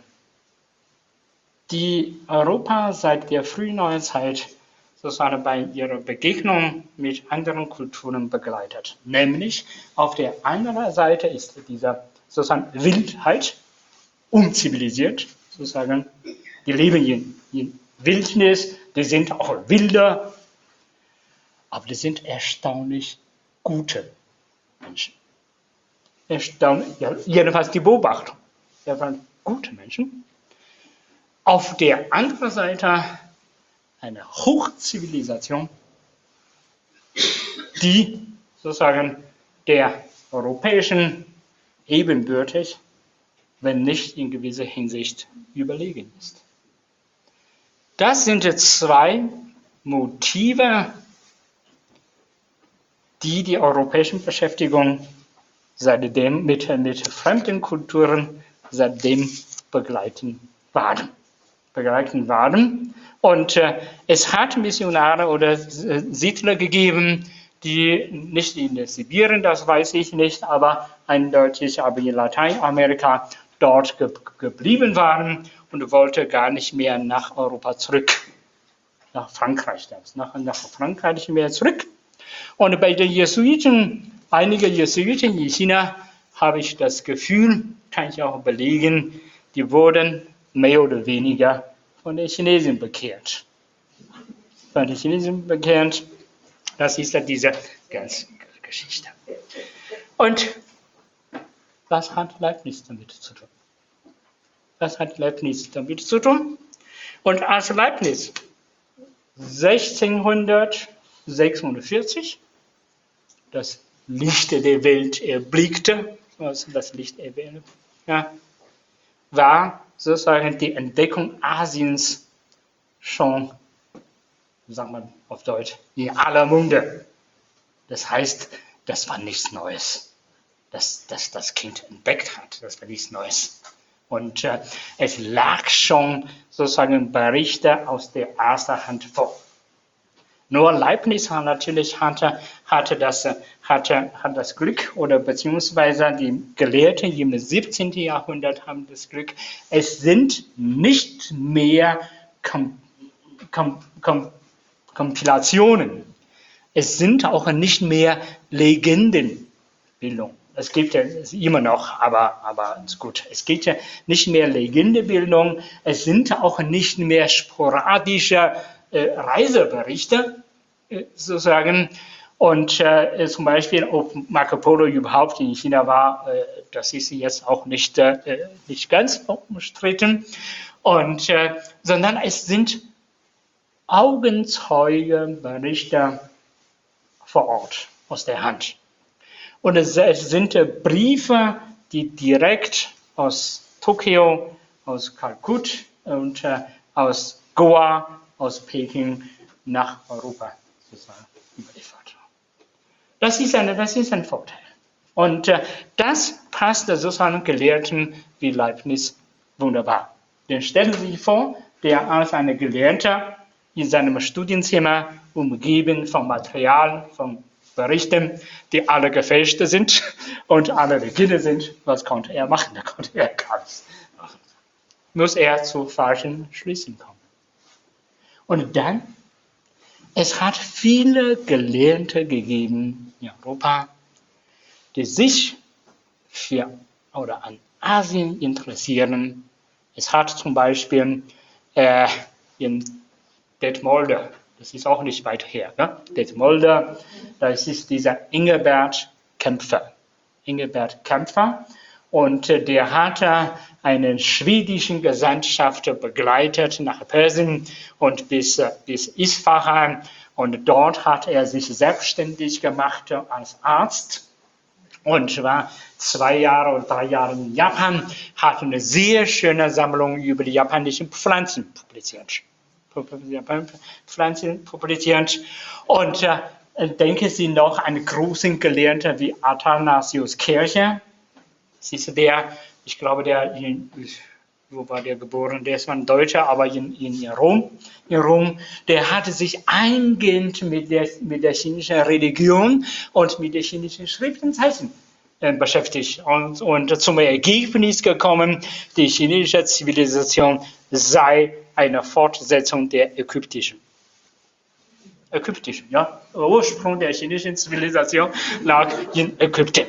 die Europa seit der frühen Neuzeit sozusagen bei ihrer Begegnung mit anderen Kulturen begleitet. Nämlich auf der anderen Seite ist diese sozusagen Wildheit, unzivilisiert, sozusagen. Die leben in Wildnis, die sind auch wilder, aber die sind erstaunlich gute Menschen. Ja, jedenfalls die Beobachtung. Das waren gute Menschen. Auf der anderen Seite eine Hochzivilisation, die sozusagen der europäischen ebenbürtig, wenn nicht in gewisser Hinsicht überlegen ist. Das sind zwei Motive, die die europäische Beschäftigung seitdem mit fremden Kulturen seitdem begleiten waren. Und es hat Missionare oder Siedler gegeben, die nicht in Sibirien, das weiß ich nicht, aber eindeutig aber in Lateinamerika dort geblieben waren und wollte gar nicht mehr nach Europa zurück, nach Frankreich, nach Frankreich mehr zurück. Und bei den Jesuiten, einige Jesuiten in China, habe ich das Gefühl, kann ich auch belegen, die wurden mehr oder weniger von den Chinesen bekehrt. Das ist ja diese ganze Geschichte. Und was hat Leibniz damit zu tun? Und als Leibniz 1646 das Licht der Welt erblickte, also das Licht erwähne, ja, war sozusagen die Entdeckung Asiens schon, sagt man auf Deutsch, in aller Munde. Das heißt, das war nichts Neues. Das Kind entdeckt hat, das war nichts Neues. Und es lag schon sozusagen Berichte aus der ersten Hand vor. Nur Leibniz natürlich hatte das Glück, oder beziehungsweise die Gelehrten im 17. Jahrhundert haben das Glück, es sind nicht mehr Kompilationen, es sind auch nicht mehr Legendenbildung. Es gibt ja immer noch, aber ist gut. Es gibt ja nicht mehr Legendebildung, es sind auch nicht mehr sporadische Reiseberichte, sozusagen. Und zum Beispiel, ob Marco Polo überhaupt in China war, das ist jetzt auch nicht ganz umstritten. Und, sondern es sind Augenzeugenberichte vor Ort, aus der Hand. Und es sind Briefe, die direkt aus Tokio, aus Kalkutta und aus Goa, aus Peking nach Europa sozusagen überliefert. Das ist ein Vorteil. Und das passt sozusagen Gelehrten wie Leibniz wunderbar. Denn stellen Sie sich vor, der als ein Gelehrter in seinem Studienzimmer umgeben von Material, von Berichten, die alle gefälscht sind und alle Legende sind. Was konnte er machen? Da konnte er gar nichts machen. Muss er zu falschen Schlüssen kommen. Und dann, es hat viele Gelehrte gegeben in Europa, die sich für oder an Asien interessieren. Es hat zum Beispiel in Detmolde, das ist auch nicht weit her, ne? Detmolde, das ist dieser Engelbert Kämpfer. Und der hatte einen schwedischen Gesandtschaft begleitet nach Persien und bis Isfahan. Und dort hat er sich selbstständig gemacht als Arzt und war 2 Jahre oder 3 Jahre in Japan, hat eine sehr schöne Sammlung über die japanischen Pflanzen publiziert. Und denken Sie noch an einen großen Gelehrten wie Athanasius Kircher. Das ist der, ich glaube, der wo war der geboren? Der ist ein Deutscher, aber in Rom. In Rom, der hatte sich eingehend mit der chinesischen Religion und mit den chinesischen Schriftenzeichen beschäftigt und zum Ergebnis gekommen, die chinesische Zivilisation sei eine Fortsetzung der ägyptischen. Ja. Der Ursprung der chinesischen Zivilisation lag in Ägypten.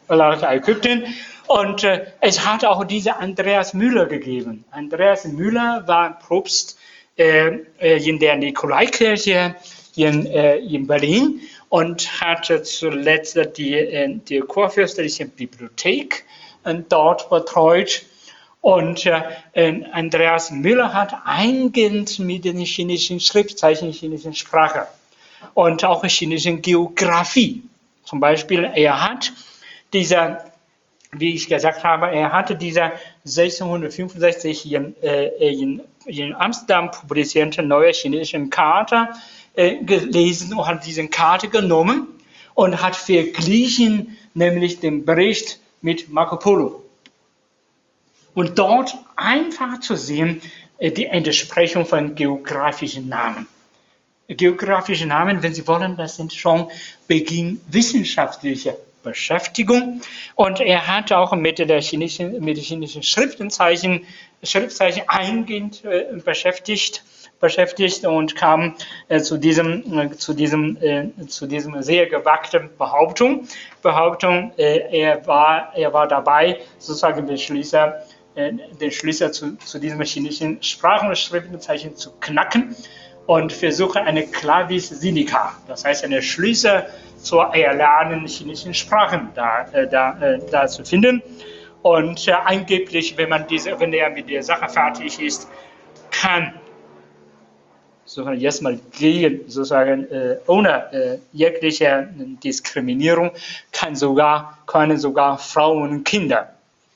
Und es hat auch diese Andreas Müller gegeben. Andreas Müller war Propst in der Nikolaikirche in Berlin und hatte zuletzt die kurfürstliche Bibliothek dort betreut. Und Andreas Müller hat eingehend mit den chinesischen Schriftzeichen, chinesischen Sprache und auch chinesischen Geografie. Zum Beispiel, er hat wie ich gesagt habe, er hatte diese 1665 in Amsterdam publizierte neue chinesische Karte gelesen und hat diese Karte genommen und hat verglichen, nämlich den Bericht mit Marco Polo. Und dort einfach zu sehen, die Entsprechung von geografischen Namen. Geografische Namen, wenn Sie wollen, das sind schon Beginn wissenschaftlicher Beschäftigung. Und er hat auch mit den chinesischen Schriftzeichen eingehend beschäftigt und kam zu diesem sehr gewagten Behauptung. Er war dabei, sozusagen den Schlüssel zu diesem chinesischen Sprachen- und Schriftzeichen zu knacken und versuche eine Clavis Sinica, das heißt eine Schlüssel zur Erlernen chinesischen Sprachen da zu finden. Und angeblich, wenn er mit der Sache fertig ist, kann jetzt mal gehen, sozusagen ohne jegliche Diskriminierung, können sogar Frauen und Kinder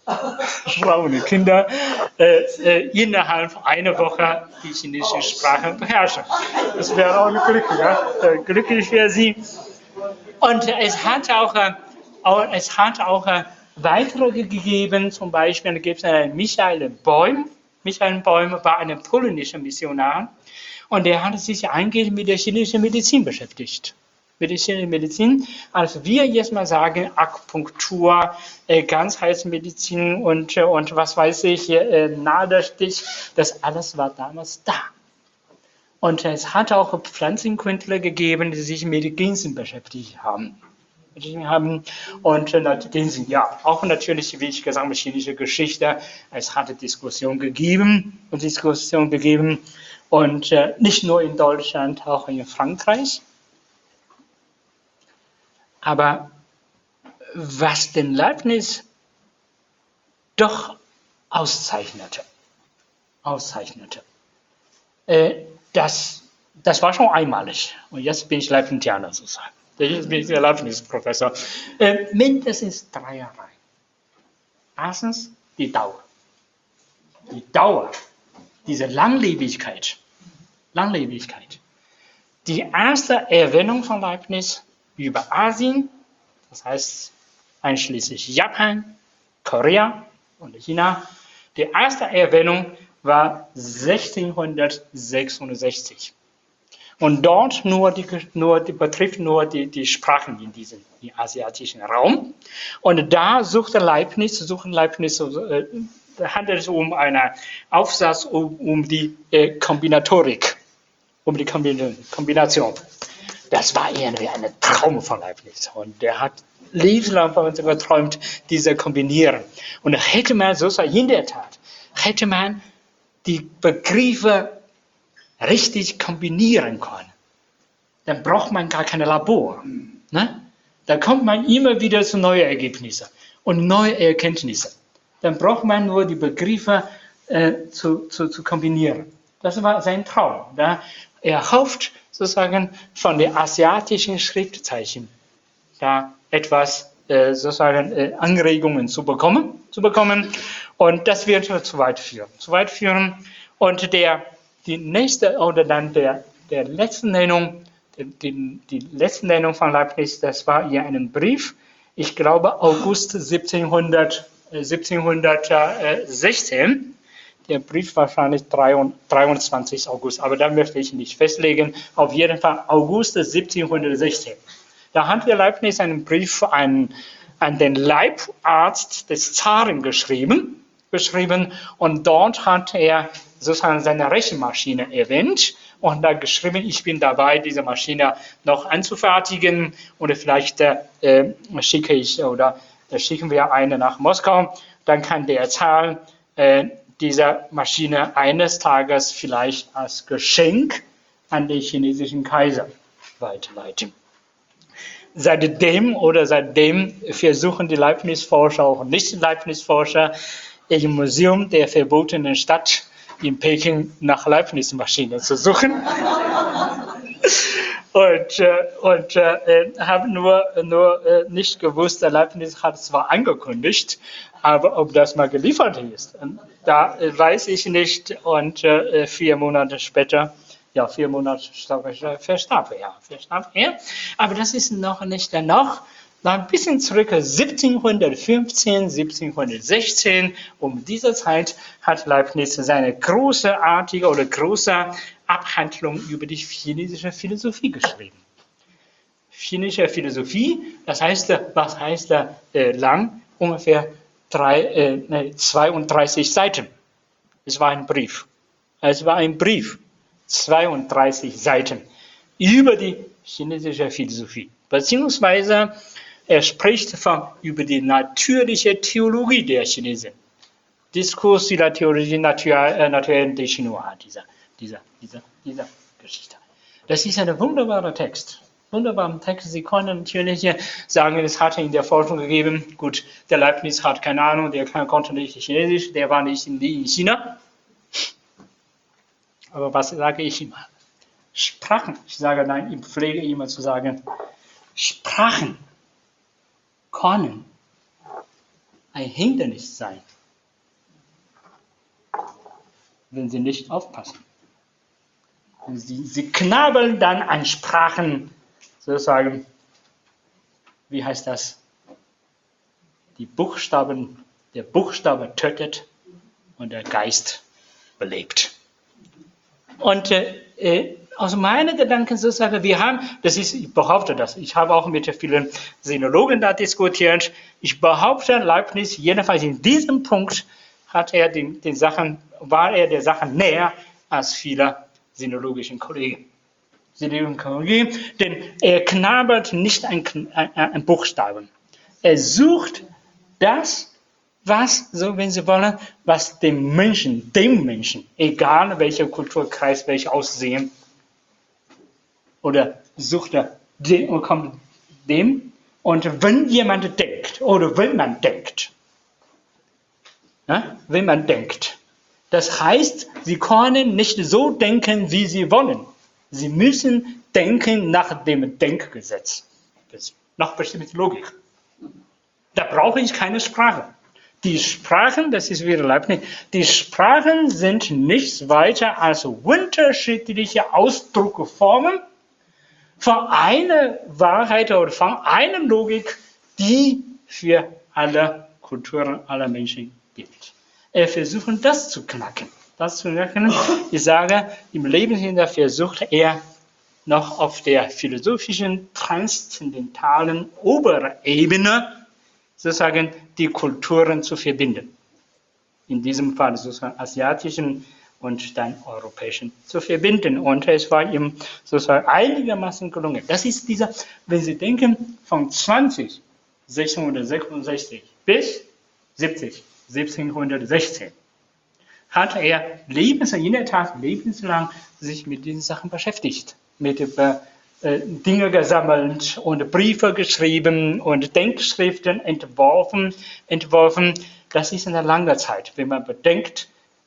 innerhalb einer Woche die chinesische Sprache beherrschen. Das wäre auch glücklich für sie. Und es hat auch weitere gegeben, zum Beispiel gibt es einen Michael Bäum. Michael Bäum war ein polnischer Missionar und der hat sich eingehend mit der chinesischen Medizin beschäftigt. Medizin, also wir jetzt mal sagen, Akupunktur, Ganzheitsmedizin und was weiß ich, Nadelstich, das alles war damals da. Und es hat auch Pflanzenkundler gegeben, die sich mit Ginsen beschäftigt haben. Und Ginsen, ja, auch natürlich, wie ich gesagt habe, chinesische Geschichte. Es hatte Diskussion gegeben und nicht nur in Deutschland, auch in Frankreich. Aber was den Leibniz doch auszeichnete, das war schon einmalig. Und jetzt bin ich Leibnizianer sozusagen. Jetzt bin ich der Leibniz-Professor. Mindestens 3 Jahre. Erstens die Dauer. Diese Langlebigkeit. Die erste Erwähnung von Leibniz über Asien, das heißt einschließlich Japan, Korea und China. Die erste Erwähnung war 1666. Und dort betrifft nur die Sprachen in diesem asiatischen Raum. Und da handelt es um einen Aufsatz um die Kombinatorik, um die Kombination. Das war irgendwie ein Traum von Leibniz. Und der hat lebenslang von uns geträumt, diese kombinieren. Und hätte man sozusagen in der Tat, die Begriffe richtig kombinieren können, dann braucht man gar keine Labor. Ne? Da kommt man immer wieder zu neuen Ergebnissen und neuen Erkenntnissen. Dann braucht man nur die Begriffe zu kombinieren. Das war sein Traum. Da er hofft, sozusagen von den asiatischen Schriftzeichen da etwas Anregungen zu bekommen. Und das wird zu weit führen. Und die nächste oder dann der letzten Nennung, die letzte Nennung von Leibniz, das war hier einen Brief, ich glaube August 1716, der Brief wahrscheinlich 23. August, aber da möchte ich nicht festlegen. Auf jeden Fall August 1716. Da hat der Leibniz einen Brief an den Leibarzt des Zaren geschrieben und dort hat er sozusagen seine Rechenmaschine erwähnt und da geschrieben, ich bin dabei, diese Maschine noch anzufertigen und vielleicht schicken wir eine nach Moskau, dann kann der Zar diese Maschine eines Tages vielleicht als Geschenk an den chinesischen Kaiser weiterleiten. Seitdem versuchen die Leibniz-Forscher, auch Nicht-Leibniz-Forscher, im Museum der verbotenen Stadt in Peking nach Leibniz-Maschinen zu suchen. und haben nur nicht gewusst, der Leibniz hat zwar angekündigt, aber ob das mal geliefert ist, da weiß ich nicht. Und 4 Monate später, verstarb er. Aber das ist noch nicht noch ein bisschen zurück, 1715, 1716, um diese Zeit hat Leibniz seine große Abhandlung über die chinesische Philosophie geschrieben. Chinesische Philosophie, das heißt, was heißt lang? Ungefähr 32 Seiten. Es war ein Brief. 32 Seiten über die chinesische Philosophie. Beziehungsweise er spricht über die natürliche Theologie der Chinesen. Diskurs sur la théologie naturelle des Chinois, dieser Geschichte. Das ist ein wunderbarer Text. Sie können natürlich sagen, es hat in der Forschung gegeben, gut, der Leibniz hat keine Ahnung, der konnte nicht Chinesisch, der war nicht in China. Aber was sage ich immer? Sprachen, ich pflege immer zu sagen, Sprachen können ein Hindernis sein, wenn sie nicht aufpassen. Sie knabbeln dann an Sprachen, sozusagen, wie heißt das? Der Buchstabe tötet und der Geist belebt. Und aus meinen Gedanken sozusagen, ich behaupte das, ich habe auch mit vielen Sinologen da diskutiert, ich behaupte, Leibniz, jedenfalls in diesem Punkt, war er der Sache näher als viele sinologischen Kollegen. Denn er knabbert nicht an Buchstaben. Er sucht das, was, so wenn Sie wollen, was dem Menschen, egal welcher Kulturkreis, welches Aussehen, oder sucht er und kommt dem, und wenn jemand denkt, oder wenn man denkt, das heißt, Sie können nicht so denken, wie Sie wollen. Sie müssen denken nach dem Denkgesetz, nach bestimmter Logik. Da brauche ich keine Sprache. Die Sprachen, das ist wieder Leibniz, die Sprachen sind nichts weiter als unterschiedliche Ausdrucksformen von einer Wahrheit oder von einer Logik, die für alle Kulturen, alle Menschen gilt. Er versucht, das zu knacken. Ich sage, im Lebenshinder versucht er noch auf der philosophischen, transzendentalen Oberebene sozusagen die Kulturen zu verbinden. In diesem Fall sozusagen asiatischen und dann europäischen zu verbinden. Und es war ihm sozusagen einigermaßen gelungen. Das ist wenn Sie denken, von 1666 bis 1716, hat er lebenslang sich mit diesen Sachen beschäftigt, mit Dinge gesammelt und Briefe geschrieben und Denkschriften entworfen. Das ist eine lange Zeit, wenn man bedenkt,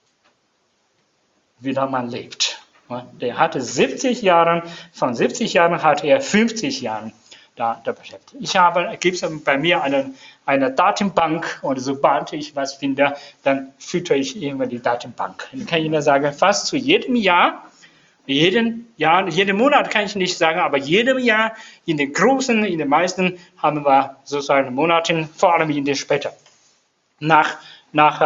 wie lange man lebt. Der hatte 70 Jahre, von 70 Jahren hat er 50 Jahre da beschäftigt. Gibt es bei mir eine Datenbank und sobald ich was finde, dann fütter ich immer die Datenbank. Ich kann Ihnen sagen, fast zu jedem Jahr, jeden Monat kann ich nicht sagen, aber jedem Jahr, in den meisten haben wir sozusagen Monaten, vor allem in den später. Nach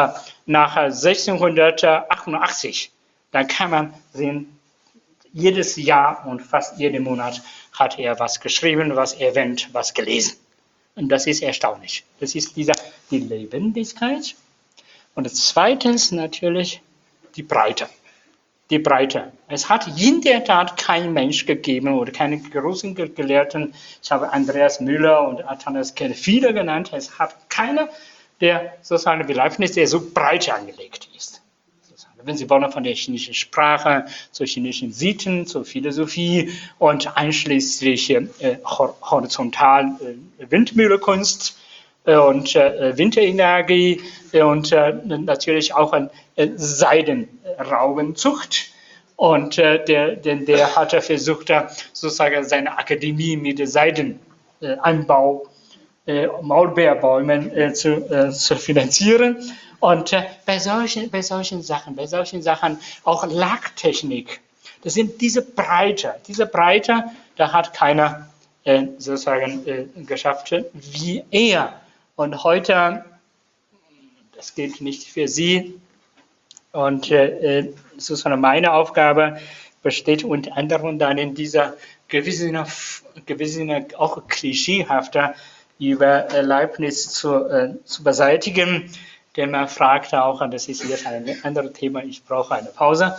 nach 1688. Da kann man sehen, jedes Jahr und fast jeden Monat hat er was geschrieben, was erwähnt, was gelesen. Und das ist erstaunlich. Das ist die Lebendigkeit. Und zweitens natürlich die Breite. Die Breite. Es hat in der Tat kein Mensch gegeben oder keine großen Gelehrten. Ich habe Andreas Müller und Athanas viele genannt. Es hat keiner, der sozusagen wie Leibniz, der so breit angelegt ist. Wenn Sie wollen, von der chinesischen Sprache zur chinesischen Sitten, zur Philosophie und einschließlich horizontal Windmühlekunst und Windenergie und natürlich auch an Seidenraubenzucht. Und der hat versucht, sozusagen seine Akademie mit Seidenanbau, Maulbeerbäumen zu finanzieren. Und bei solchen Sachen auch Lacktechnik, das sind diese Breite, da hat keiner sozusagen geschafft wie er. Und heute, das gilt nicht für Sie, und sozusagen meine Aufgabe besteht unter anderem dann in dieser gewissen auch klischeehafter über Leibniz zu beseitigen. Denn man fragt auch, und das ist jetzt ein anderes Thema, ich brauche eine Pause.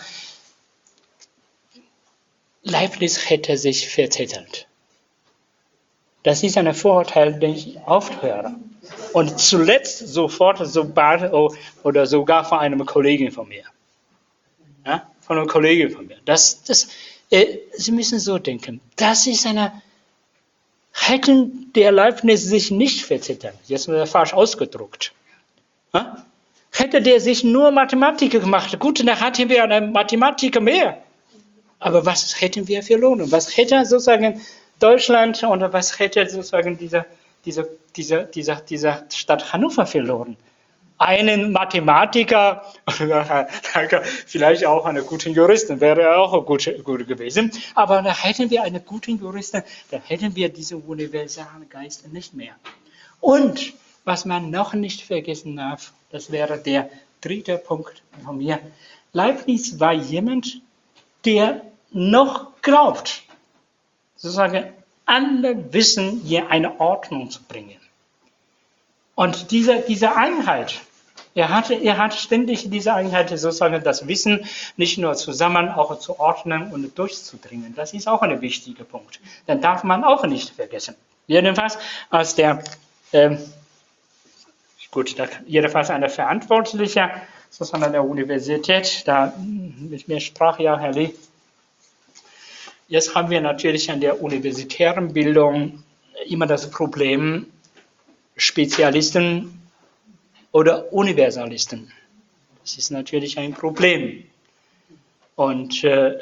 Leibniz hätte sich verzettelt. Das ist ein Vorurteil, den ich oft höre. Und zuletzt sofort, sobald, oder sogar von einem Kollegen von mir. Ja, von einer Kollegin von mir. Sie müssen so denken, das ist hätten der Leibniz sich nicht verzettelt, jetzt ist er falsch ausgedruckt. Ja? Hätte der sich nur Mathematiker gemacht, gut, dann hatten wir eine Mathematiker mehr. Aber was hätten wir verloren? Was hätte sozusagen Deutschland oder was hätte sozusagen diese Stadt Hannover verloren? Einen Mathematiker, vielleicht auch einen guten Juristen, wäre auch gut gewesen. Aber da hätten wir einen guten Juristen, dann hätten wir diesen universalen Geist nicht mehr. Und was man noch nicht vergessen darf, das wäre der dritte Punkt von mir. Leibniz war jemand, der noch glaubt, sozusagen alle Wissen hier eine Ordnung zu bringen. Und diese Einheit, er hat ständig diese Einheit, sozusagen das Wissen nicht nur zusammen, auch zu ordnen und durchzudringen. Das ist auch ein wichtiger Punkt. Den darf man auch nicht vergessen. Jedenfalls als jedenfalls eine Verantwortliche sozusagen an der Universität, da mit mir sprach ja Herr Lee. Jetzt haben wir natürlich an der universitären Bildung immer das Problem Spezialisten oder Universalisten. Das ist natürlich ein Problem. Und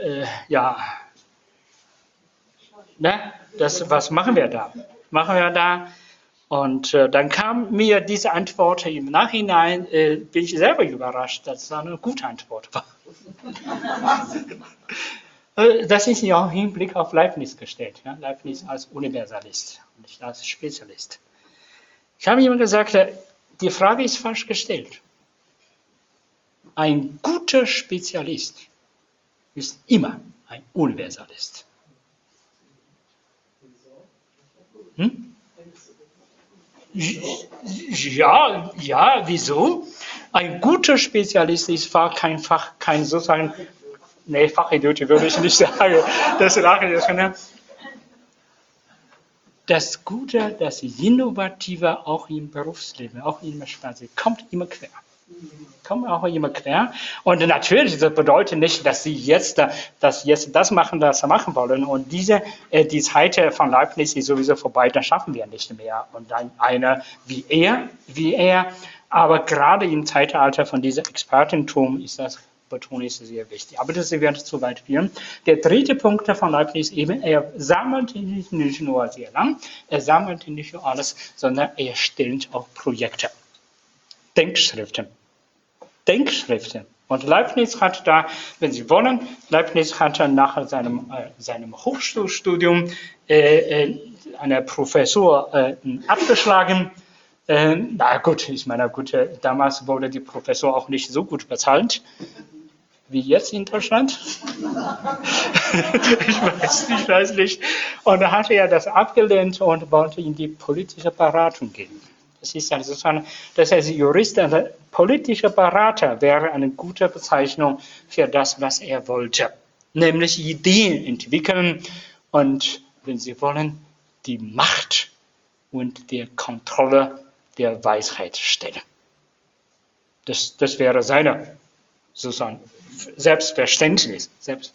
was machen wir da? Und dann kam mir diese Antwort im Nachhinein, bin ich selber überrascht, dass es eine gute Antwort war. Das ist ja auch im Hinblick auf Leibniz gestellt. Ja? Leibniz als Universalist, nicht als Spezialist. Ich habe ihm gesagt, die Frage ist falsch gestellt. Ein guter Spezialist ist immer ein Universalist. Ja, wieso? Ein guter Spezialist ist kein sozusagen, Fachidiot würde ich nicht sagen, das lache ich schon. Das Gute, das Innovative auch im Berufsleben, auch im Spaß, kommt immer quer. Und natürlich, das bedeutet nicht, dass Sie jetzt das machen wollen. Und die Zeit von Leibniz ist sowieso vorbei, dann schaffen wir nicht mehr. Und dann einer wie er. Aber gerade im Zeitalter von diesem Expertentum ist das, betone ich, sehr wichtig. Aber das wird zu weit führen. Der dritte Punkt von Leibniz eben, er sammelte nicht nur sehr lang, er sammelte nicht nur alles, sondern er stellt auch Projekte. Denkschriften. Und Leibniz hat da, wenn Sie wollen, nach seinem Hochschulstudium eine Professur abgeschlagen Na gut, ich meine, gut, damals wurde die Professor auch nicht so gut bezahlt wie jetzt in Deutschland. Ich weiß nicht. Und da hatte er das abgelehnt und wollte in die politische Beratung gehen. Das ist also sozusagen, das heißt, Jurist, also politischer Berater wäre eine gute Bezeichnung für das, was er wollte. Nämlich Ideen entwickeln und, wenn Sie wollen, die Macht und die Kontrolle der Weisheit stellen. Das wäre seine sozusagen Selbstverständnis.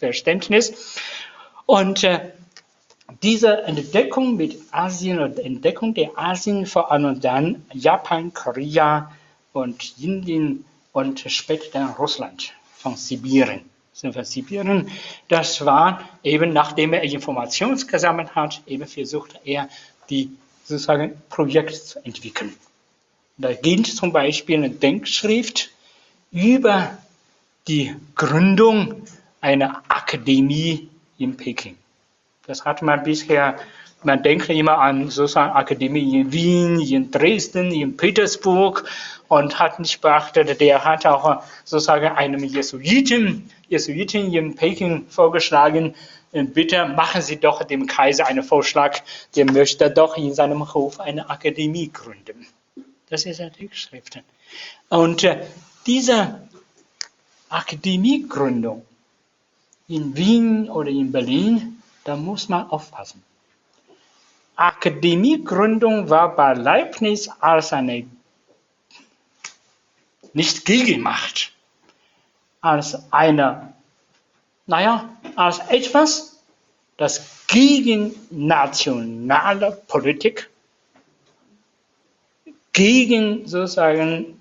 Und diese Entdeckung mit Asien und Entdeckung der Asien, vor allem dann Japan, Korea und Indien und später dann Russland von Sibirien. Das war eben, nachdem er Informationen gesammelt hat, eben versuchte er, die sozusagen Projekte zu entwickeln. Da ging zum Beispiel eine Denkschrift über die Gründung einer Akademie in Peking. Das hat man bisher, man denkt immer an sozusagen Akademie in Wien, in Dresden, in Petersburg und hat nicht beachtet, der hat auch sozusagen einem Jesuiten in Peking vorgeschlagen, bitte machen Sie doch dem Kaiser einen Vorschlag, der möchte doch in seinem Hof eine Akademie gründen. Das ist eine Denkschrift. Und diese Akademiegründung in Wien oder in Berlin, da muss man aufpassen. Akademiegründung war bei Leibniz als eine nicht Gegenmacht, als als etwas, das gegen nationale Politik, gegen sozusagen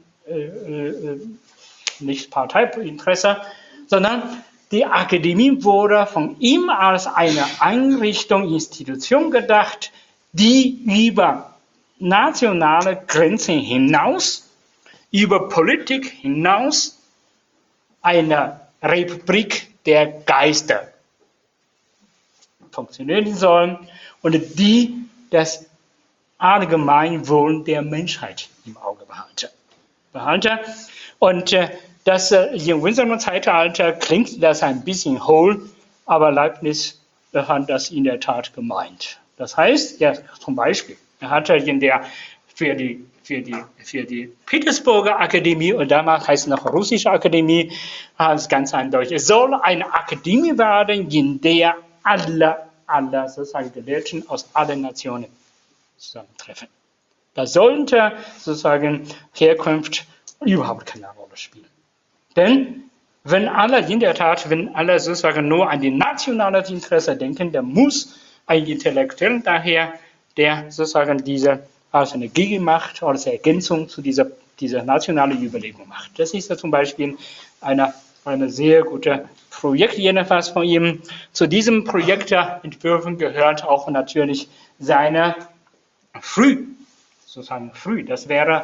nicht Parteiinteresse, sondern die Akademie wurde von ihm als eine Einrichtung, Institution gedacht, die über nationale Grenzen hinaus, über Politik hinaus eine Republik der Geister funktionieren soll und die das Allgemeinwohl der Menschheit im Auge behalte. Und das in unserem Zeitalter klingt das ein bisschen hohl, aber Leibniz hat das in der Tat gemeint. Das heißt, ja, zum Beispiel, er hatte für die Petersburger Akademie, und damals heißt es noch Russische Akademie, ist ganz eindeutig, es soll eine Akademie werden, in der alle sozusagen Gelehrten aus allen Nationen zusammentreffen. Da sollte sozusagen Herkunft überhaupt keine Rolle spielen. Denn wenn alle sozusagen nur an die nationale Interesse denken, dann muss ein Intellektueller daher, der sozusagen diese als eine Gegenmacht, als Ergänzung zu dieser nationalen Überlegung macht. Das ist ja zum Beispiel eine sehr gute Projekt jedenfalls von ihm. Zu diesem Projektentwürfen gehört auch natürlich seine früh, das wäre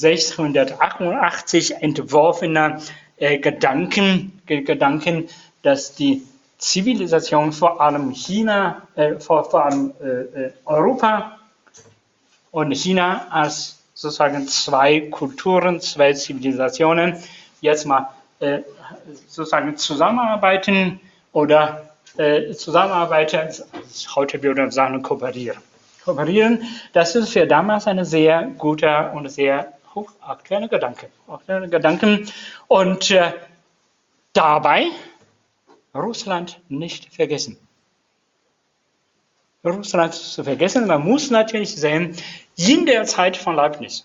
688 entworfene Gedanken, dass die Zivilisation vor allem China, vor allem Europa und China als sozusagen zwei Kulturen, zwei Zivilisationen jetzt mal sozusagen zusammenarbeiten, heute würde man sagen kooperieren, das ist für damals ein sehr guter und sehr hochaktueller Gedanke. Und dabei Russland nicht vergessen. Russland zu vergessen, man muss natürlich sehen, in der Zeit von Leibniz,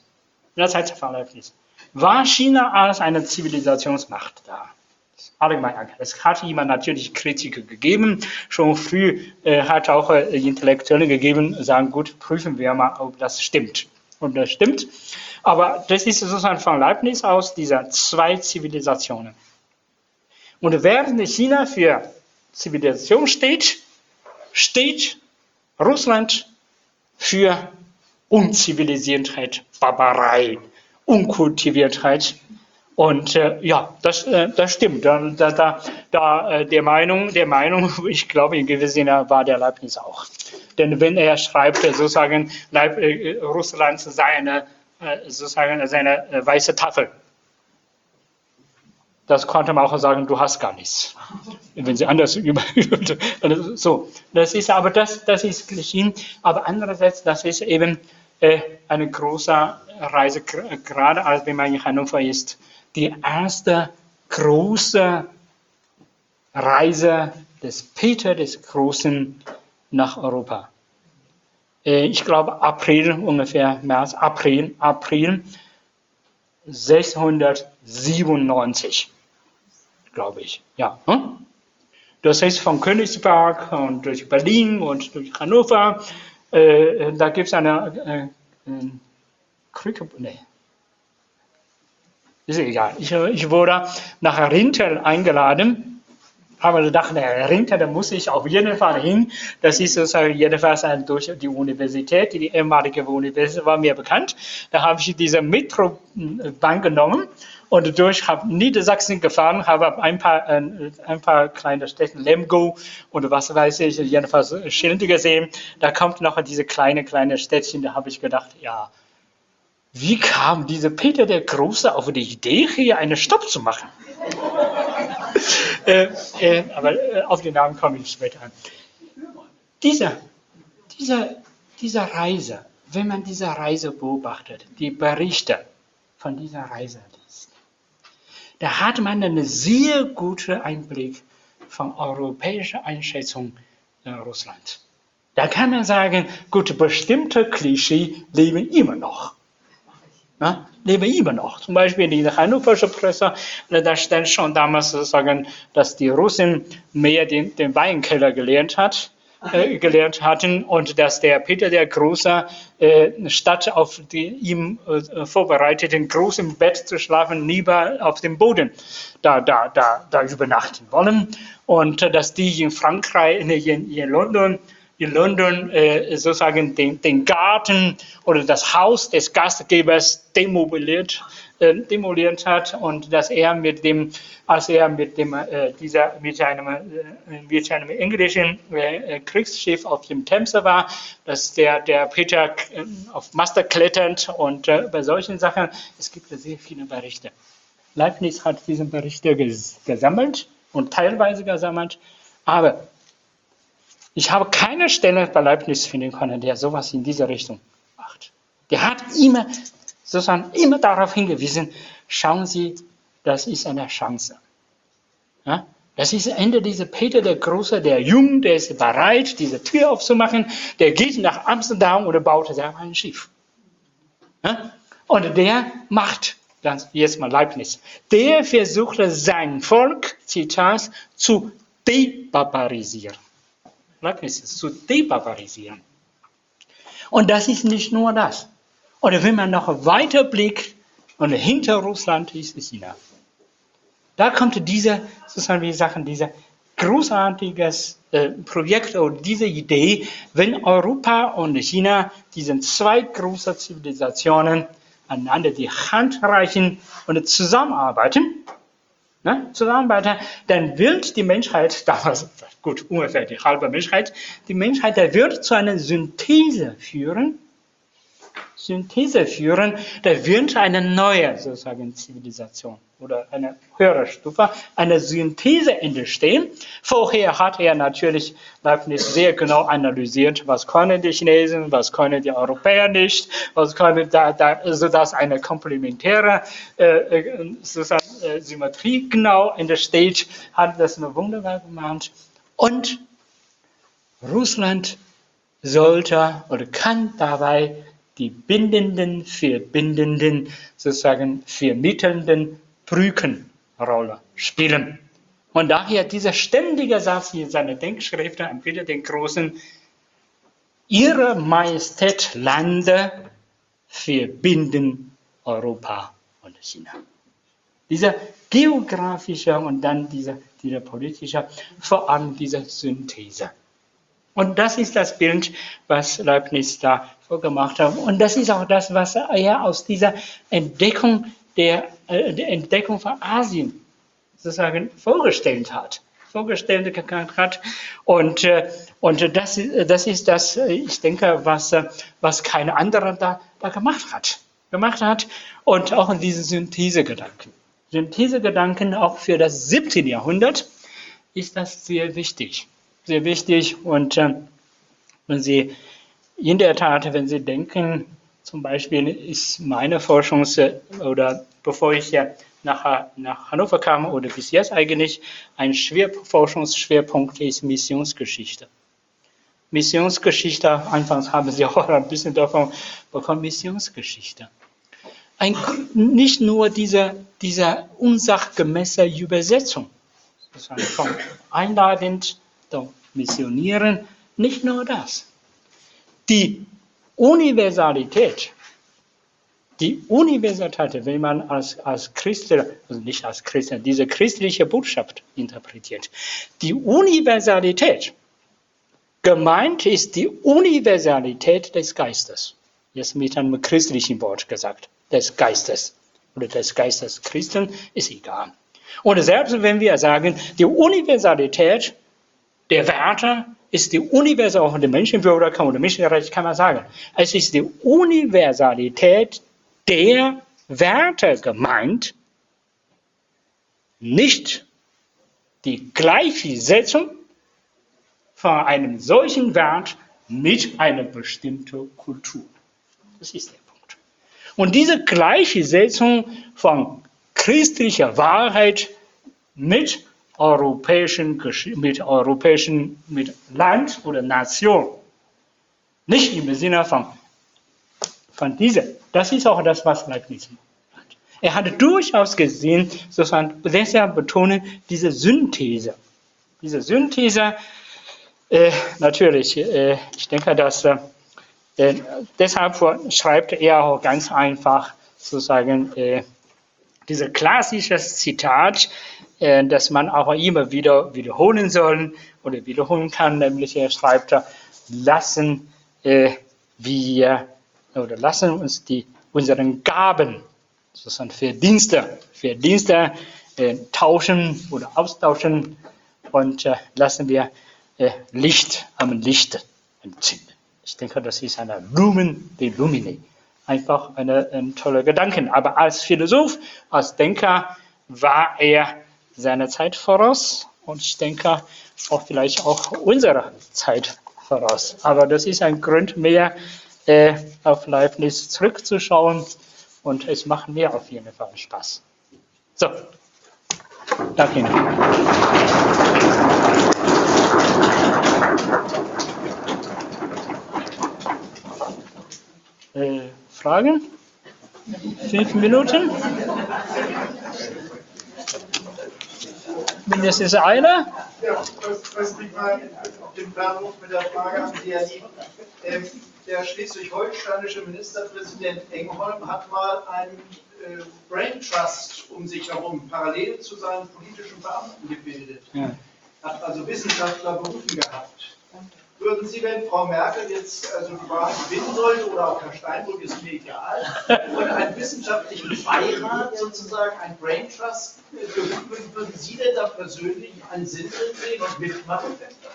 war China als eine Zivilisationsmacht da. Es hat immer natürlich Kritiker gegeben. Schon früh hat auch Intellektuelle gegeben, sagen, gut, prüfen wir mal, ob das stimmt. Und das stimmt. Aber das ist sozusagen von Leibniz aus dieser zwei Zivilisationen. Und während China für Zivilisation steht Russland für Unzivilisiertheit, Barbarei, Unkultiviertheit. Und das stimmt. Der Meinung, ich glaube, in gewissem Sinne war der Leibniz auch. Denn wenn er schreibt, sozusagen, Russland sei eine sozusagen seine weiße Tafel. Das konnte man auch sagen, du hast gar nichts. Wenn sie anders so. Das ist aber das ist geschehen. Aber andererseits, das ist eben eine große Reise, gerade als wenn man in Hannover ist. Die erste große Reise des Peter des Großen nach Europa. Ich glaube April ungefähr, März, April 697. Glaube ich, ja. Das heißt von Königsberg und durch Berlin und durch Hannover, da gibt es eine Krücke, nee. Ist egal. Ich wurde nach Rintel eingeladen, aber gedacht, der Rintel, da muss ich auf jeden Fall hin. Das ist sozusagen jedenfalls durch die Universität, die ehemalige Universität war mir bekannt. Da habe ich diese Metrobahn genommen und durch Niedersachsen gefahren, habe ein paar kleine Städte, Lemgo und was weiß ich, jedenfalls Schilde gesehen. Da kommt noch diese kleine Städtchen, da habe ich gedacht, ja, wie kam dieser Peter der Große auf die Idee, hier einen Stopp zu machen? Aber auf den Namen komme ich später an. Diese Reise, wenn man diese Reise beobachtet, die Berichte von dieser Reise liest, da hat man einen sehr guten Einblick von europäischer Einschätzung in Russland. Da kann man sagen, gut, bestimmte Klischee leben immer noch. Ja, leben immer noch. Zum Beispiel in der hannoversche Presse, da stand schon damals sozusagen, dass die Russen mehr den Weinkeller gelernt hatten und dass der Peter der Große statt auf ihm vorbereiteten großen Bett zu schlafen, lieber auf dem Boden da übernachten wollen und dass die in Frankreich, in London sozusagen den Garten oder das Haus des Gastgebers demoliert hat und dass er mit einem englischen Kriegsschiff auf dem Themse war, dass der Peter auf Master kletternd und bei solchen Sachen, es gibt sehr viele Berichte. Leibniz hat diese Berichte gesammelt und teilweise gesammelt, aber ich habe keine Stelle bei Leibniz finden können, der sowas in diese Richtung macht. Der hat immer darauf hingewiesen, schauen Sie, das ist eine Chance. Ja? Das ist Ende dieser Peter der Große, der Jung, der ist bereit, diese Tür aufzumachen, der geht nach Amsterdam oder baut selber ein Schiff. Ja? Und der macht, jetzt mal Leibniz, der versuchte sein Volk, Zitat, zu debarbarisieren. Leibniz zu debarbarisieren. Und das ist nicht nur das. Oder wenn man noch weiter blickt, und hinter Russland ist China. Da kommt diese großartiges Projekt oder diese Idee, wenn Europa und China diesen zwei großen Zivilisationen einander die Hand reichen und zusammenarbeiten, dann wird die Menschheit, damals, gut, ungefähr die halbe Menschheit, der wird zu einer Synthese führen, da wird eine neue sozusagen Zivilisation oder eine höhere Stufe, eine Synthese entstehen. Vorher hat er natürlich Leibniz sehr genau analysiert, was können die Chinesen, was können die Europäer nicht, was können sodass eine komplementäre Symmetrie genau entsteht, hat das nur wunderbar gemacht. Und Russland sollte oder kann dabei die verbindenden, sozusagen vermittelnden Brückenrolle spielen. Und daher dieser ständige Satz in seiner Denkschrift an Peter den Großen, Ihre Majestät Lande verbinden Europa und China. Dieser geografische und dann dieser politische, vor allem diese Synthese. Und das ist das Bild, was Leibniz da vorgemacht hat. Und das ist auch das, was er aus dieser Entdeckung der Entdeckung von Asien sozusagen vorgestellt hat. Und das ist das, ich denke, was kein anderer da gemacht hat. gemacht hat und auch in diesen Synthesegedanken. Synthesegedanken auch für das 17. Jahrhundert ist das sehr wichtig. Sehr wichtig und wenn Sie in der Tat, wenn Sie denken, zum Beispiel ist meine oder bevor ich ja nach Hannover kam oder bis jetzt eigentlich, ein Forschungsschwerpunkt ist Missionsgeschichte. Missionsgeschichte, anfangs haben Sie auch ein bisschen davon bekommen, Missionsgeschichte. Nicht nur diese unsachgemäße Übersetzung, sondern von einladend zum Missionieren, nicht nur das. Die Universalität, wenn man als Christen, also nicht als Christen, diese christliche Botschaft interpretiert, die Universalität, gemeint ist die Universalität des Geistes. Jetzt mit einem christlichen Wort gesagt, des Geistes oder des Geistes Christen, ist egal. Und selbst wenn wir sagen, die Universalität der Werte ist die Universalität, auch der Menschenwürde oder Menschenrechte kann man sagen, es ist die Universalität der Werte gemeint, nicht die Gleichsetzung von einem solchen Wert mit einer bestimmten Kultur. Das ist der Punkt. Und diese Gleichsetzung von christlicher Wahrheit mit mit Land oder Nation, nicht im Sinne von dieser. Das ist auch das, was Leibniz hat. Er hat durchaus gesehen, sozusagen, deshalb betonen, diese Synthese. Diese Synthese, natürlich, ich denke, dass deshalb schreibt er auch ganz einfach, sozusagen, dieses klassische Zitat, das man auch immer wieder wiederholen soll oder wiederholen kann, nämlich er schreibt, lassen uns unseren Gaben, sozusagen Verdienste tauschen oder austauschen und lassen wir Licht am Licht entzünden. Ich denke, das ist eine Lumen de Lumine. Einfach ein toller Gedanke. Aber als Philosoph, als Denker war er seiner Zeit voraus und ich denke auch vielleicht auch unserer Zeit voraus. Aber das ist ein Grund mehr, auf Leibniz zurückzuschauen und es macht mir auf jeden Fall Spaß. So, danke Ihnen. Fragen? 5 Minuten? Mindestens eine? Ja, das liegt mal auf dem Planhof mit der Frage an Sie, Herr Lieb. Der schleswig-holsteinische Ministerpräsident Engholm hat mal einen Brain Trust um sich herum, parallel zu seinen politischen Beamten gebildet. Ja. Hat also Wissenschaftler berufen gehabt. Würden Sie, wenn Frau Merkel jetzt also die Wahl gewinnen sollte, oder auch Herr Steinbrück, ist mir egal, und einen wissenschaftlichen Beirat, sozusagen ein Brain Trust, würden Sie denn da persönlich einen Sinn drin sehen und mitmachen?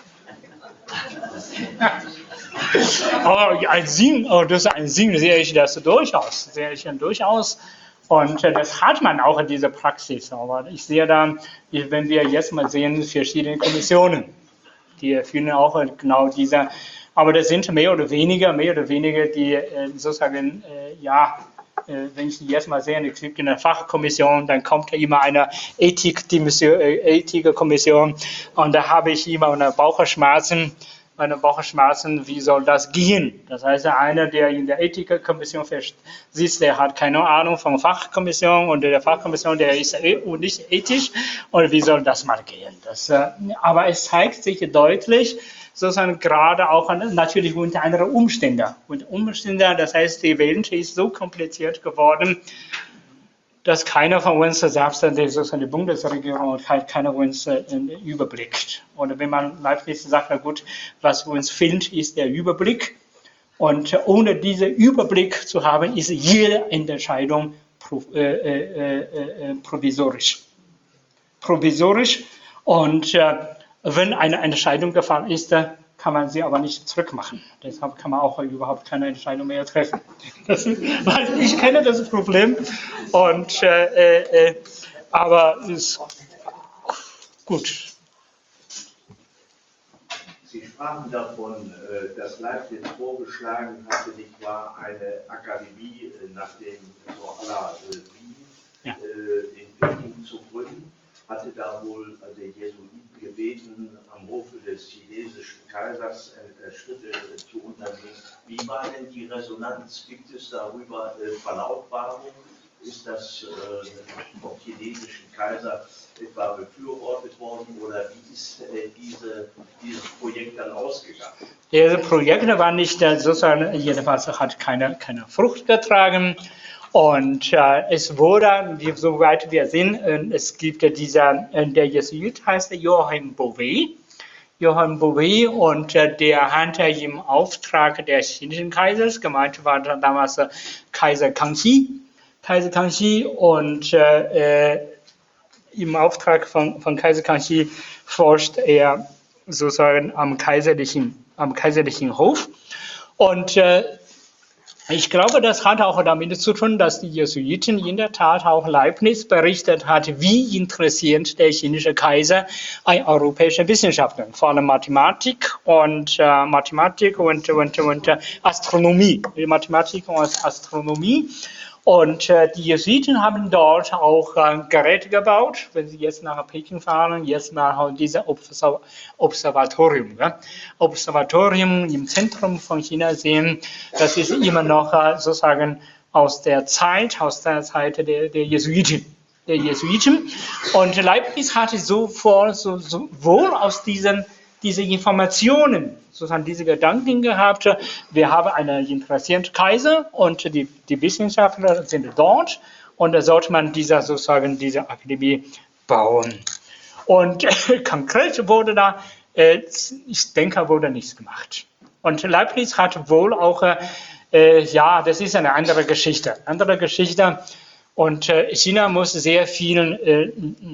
Das ist ein Sinn, sehe ich das durchaus. Und das hat man auch in dieser Praxis. Aber ich sehe da, wenn wir jetzt mal sehen, verschiedene Kommissionen. Die führen auch genau diese, aber das sind mehr oder weniger, die sozusagen, wenn ich jetzt mal sehe, es gibt eine Fachkommission, dann kommt immer eine Ethikkommission und da habe ich immer eine Bauchschmerzen, wie soll das gehen? Das heißt, einer, der in der Ethikkommission sitzt, der hat keine Ahnung von Fachkommission und der Fachkommission, der ist nicht ethisch. Und wie soll das mal gehen? Aber es zeigt sich deutlich, sozusagen gerade auch natürlich unter anderen Umständen. Das heißt, die Welt ist so kompliziert geworden, dass keiner von uns, selbst die Bundesregierung, keiner von uns überblickt. Und wenn man Leibniz sagt, na gut, was uns fehlt, ist der Überblick. Und ohne diesen Überblick zu haben, ist jede Entscheidung provisorisch. Und wenn eine Entscheidung gefallen ist, kann man sie aber nicht zurückmachen. Deshalb kann man auch überhaupt keine Entscheidung mehr treffen. Weil ich kenne das Problem und aber ist gut. Sie sprachen davon, dass Leibniz vorgeschlagen hatte, nicht wahr, eine Akademie nach dem Sorbonne Wien in Peking zu gründen, hatte da wohl der Jesuiten gebeten, am Hofe des chinesischen Kaisers Schritte zu unternehmen. Wie war denn die Resonanz? Gibt es darüber Verlautbarungen? Ist das vom chinesischen Kaiser etwa befürwortet worden oder wie ist dieses Projekt dann ausgegangen? Dieses Projekt war nicht sozusagen, jedenfalls hat keine Frucht getragen. Und es wurde, soweit wir sehen, es gibt der Jesuit heißt Johann Bouvet. Johann Bouvet und der hatte im Auftrag des chinesischen Kaisers, gemeint war damals Kaiser Kangxi. Und im Auftrag von Kaiser Kangxi forscht er sozusagen am kaiserlichen Hof. Und ich glaube, das hat auch damit zu tun, dass die Jesuiten in der Tat auch Leibniz berichtet hat, wie interessiert der chinesische Kaiser an europäische Wissenschaften, vor allem Mathematik und Astronomie. Mathematik und Astronomie. Und die Jesuiten haben dort auch Geräte gebaut, wenn sie jetzt nach Peking fahren, jetzt nach diesem Observatorium. Ja. Observatorium im Zentrum von China sehen, das ist immer noch sozusagen aus der Zeit der Jesuiten. Und Leibniz hatte sowohl aus diesen Informationen, sozusagen diese Gedanken gehabt, wir haben einen interessierten Kaiser und die Wissenschaftler sind dort und da sollte man diese Akademie bauen. Und konkret wurde da, ich denke, wurde nichts gemacht. Und Leibniz hat wohl auch, das ist eine andere Geschichte. Und China muss sehr viel,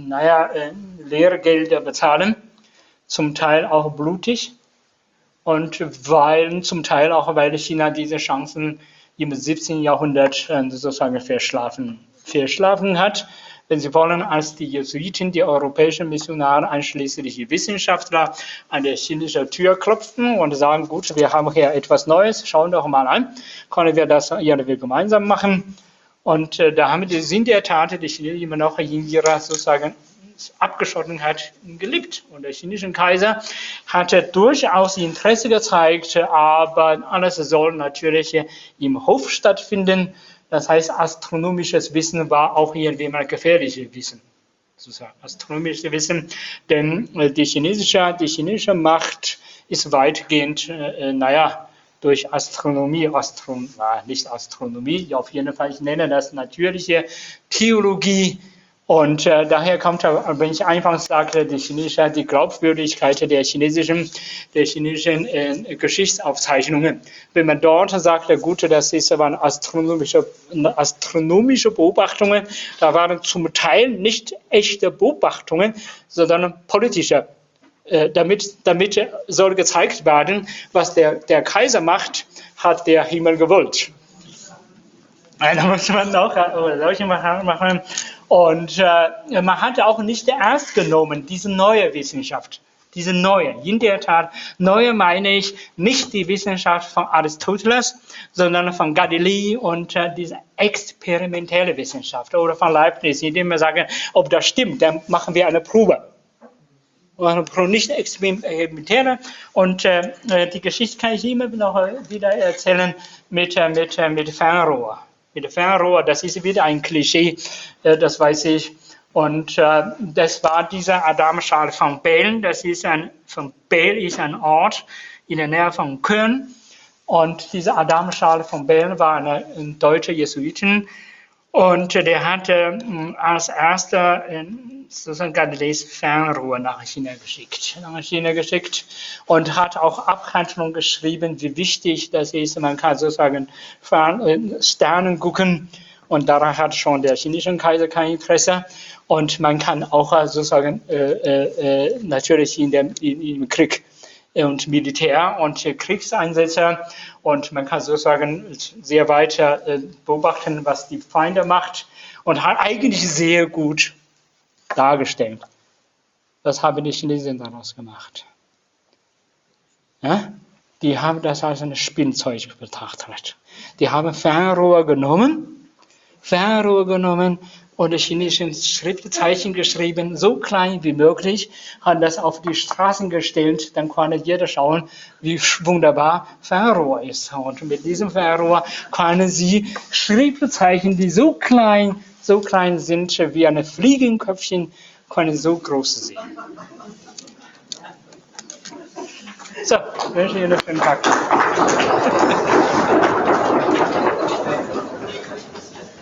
Lehrgelder bezahlen. Zum Teil auch blutig und zum Teil auch, weil China diese Chancen im 17. Jahrhundert sozusagen verschlafen hat. Wenn Sie wollen, als die Jesuiten, die europäischen Missionare, einschließlich die Wissenschaftler an der chinesischen Tür klopften und sagen, gut, wir haben hier etwas Neues, schauen doch mal an, können wir das irgendwie gemeinsam machen. Und da sind in der Tat die Chinesen immer noch in ihrer sozusagen Abgeschottenheit gelebt. Und der chinesische Kaiser hatte durchaus Interesse gezeigt, aber alles soll natürlich im Hof stattfinden. Das heißt, astronomisches Wissen war auch irgendwie mal gefährliches Wissen. Sozusagen astronomisches Wissen, denn die chinesische Macht ist weitgehend, durch Astronomie, nicht Astronomie, auf jeden Fall, ich nenne das natürliche Theologie. Und daher kommt, wenn ich einfach sage, die Glaubwürdigkeit der chinesischen Geschichtsaufzeichnungen. Wenn man dort sagt, gut, das waren astronomische Beobachtungen, da waren zum Teil nicht echte Beobachtungen, sondern politische. Damit soll gezeigt werden, was der Kaiser macht, hat der Himmel gewollt. Da muss man noch solche machen. Und man hat auch nicht ernst genommen, diese neue Wissenschaft. Diese neue, in der Tat, neue meine ich nicht die Wissenschaft von Aristoteles, sondern von Galilei und diese experimentelle Wissenschaft oder von Leibniz, indem wir sagen, ob das stimmt, dann machen wir eine Probe. Nicht experimentelle. Und die Geschichte kann ich immer noch wieder erzählen mit Fernrohr. Mit Fernrohr, das ist wieder ein Klischee, das weiß ich. Und das war dieser Adamschal von Bellen. Von Bell ist ein Ort in der Nähe von Köln. Und dieser Adamschal von Bellen war ein deutscher Jesuiten. Und der hatte als erster sozusagen Galileis Fernrohr nach China geschickt und hat auch Abhandlungen geschrieben, wie wichtig das ist. Man kann sozusagen Sternen gucken und daran hat schon der chinesische Kaiser kein Interesse. Und man kann auch sozusagen natürlich im Krieg und Militär und Kriegseinsätze. Und man kann sozusagen sehr weiter beobachten, was die Feinde macht und hat eigentlich sehr gut dargestellt. Das haben die Chinesen daraus gemacht. Ja? Die haben das als ein Spielzeug betrachtet. Die haben Fernrohr genommen und die chinesischen Schriftzeichen geschrieben, so klein wie möglich, haben das auf die Straßen gestellt, dann kann jeder schauen, wie wunderbar Fernrohr ist. Und mit diesem Fernrohr können Sie Schriftzeichen, die so klein sind wie ein Fliegenköpfchen, können so groß sehen. So, wünsche Ihnen einen schönen Tag.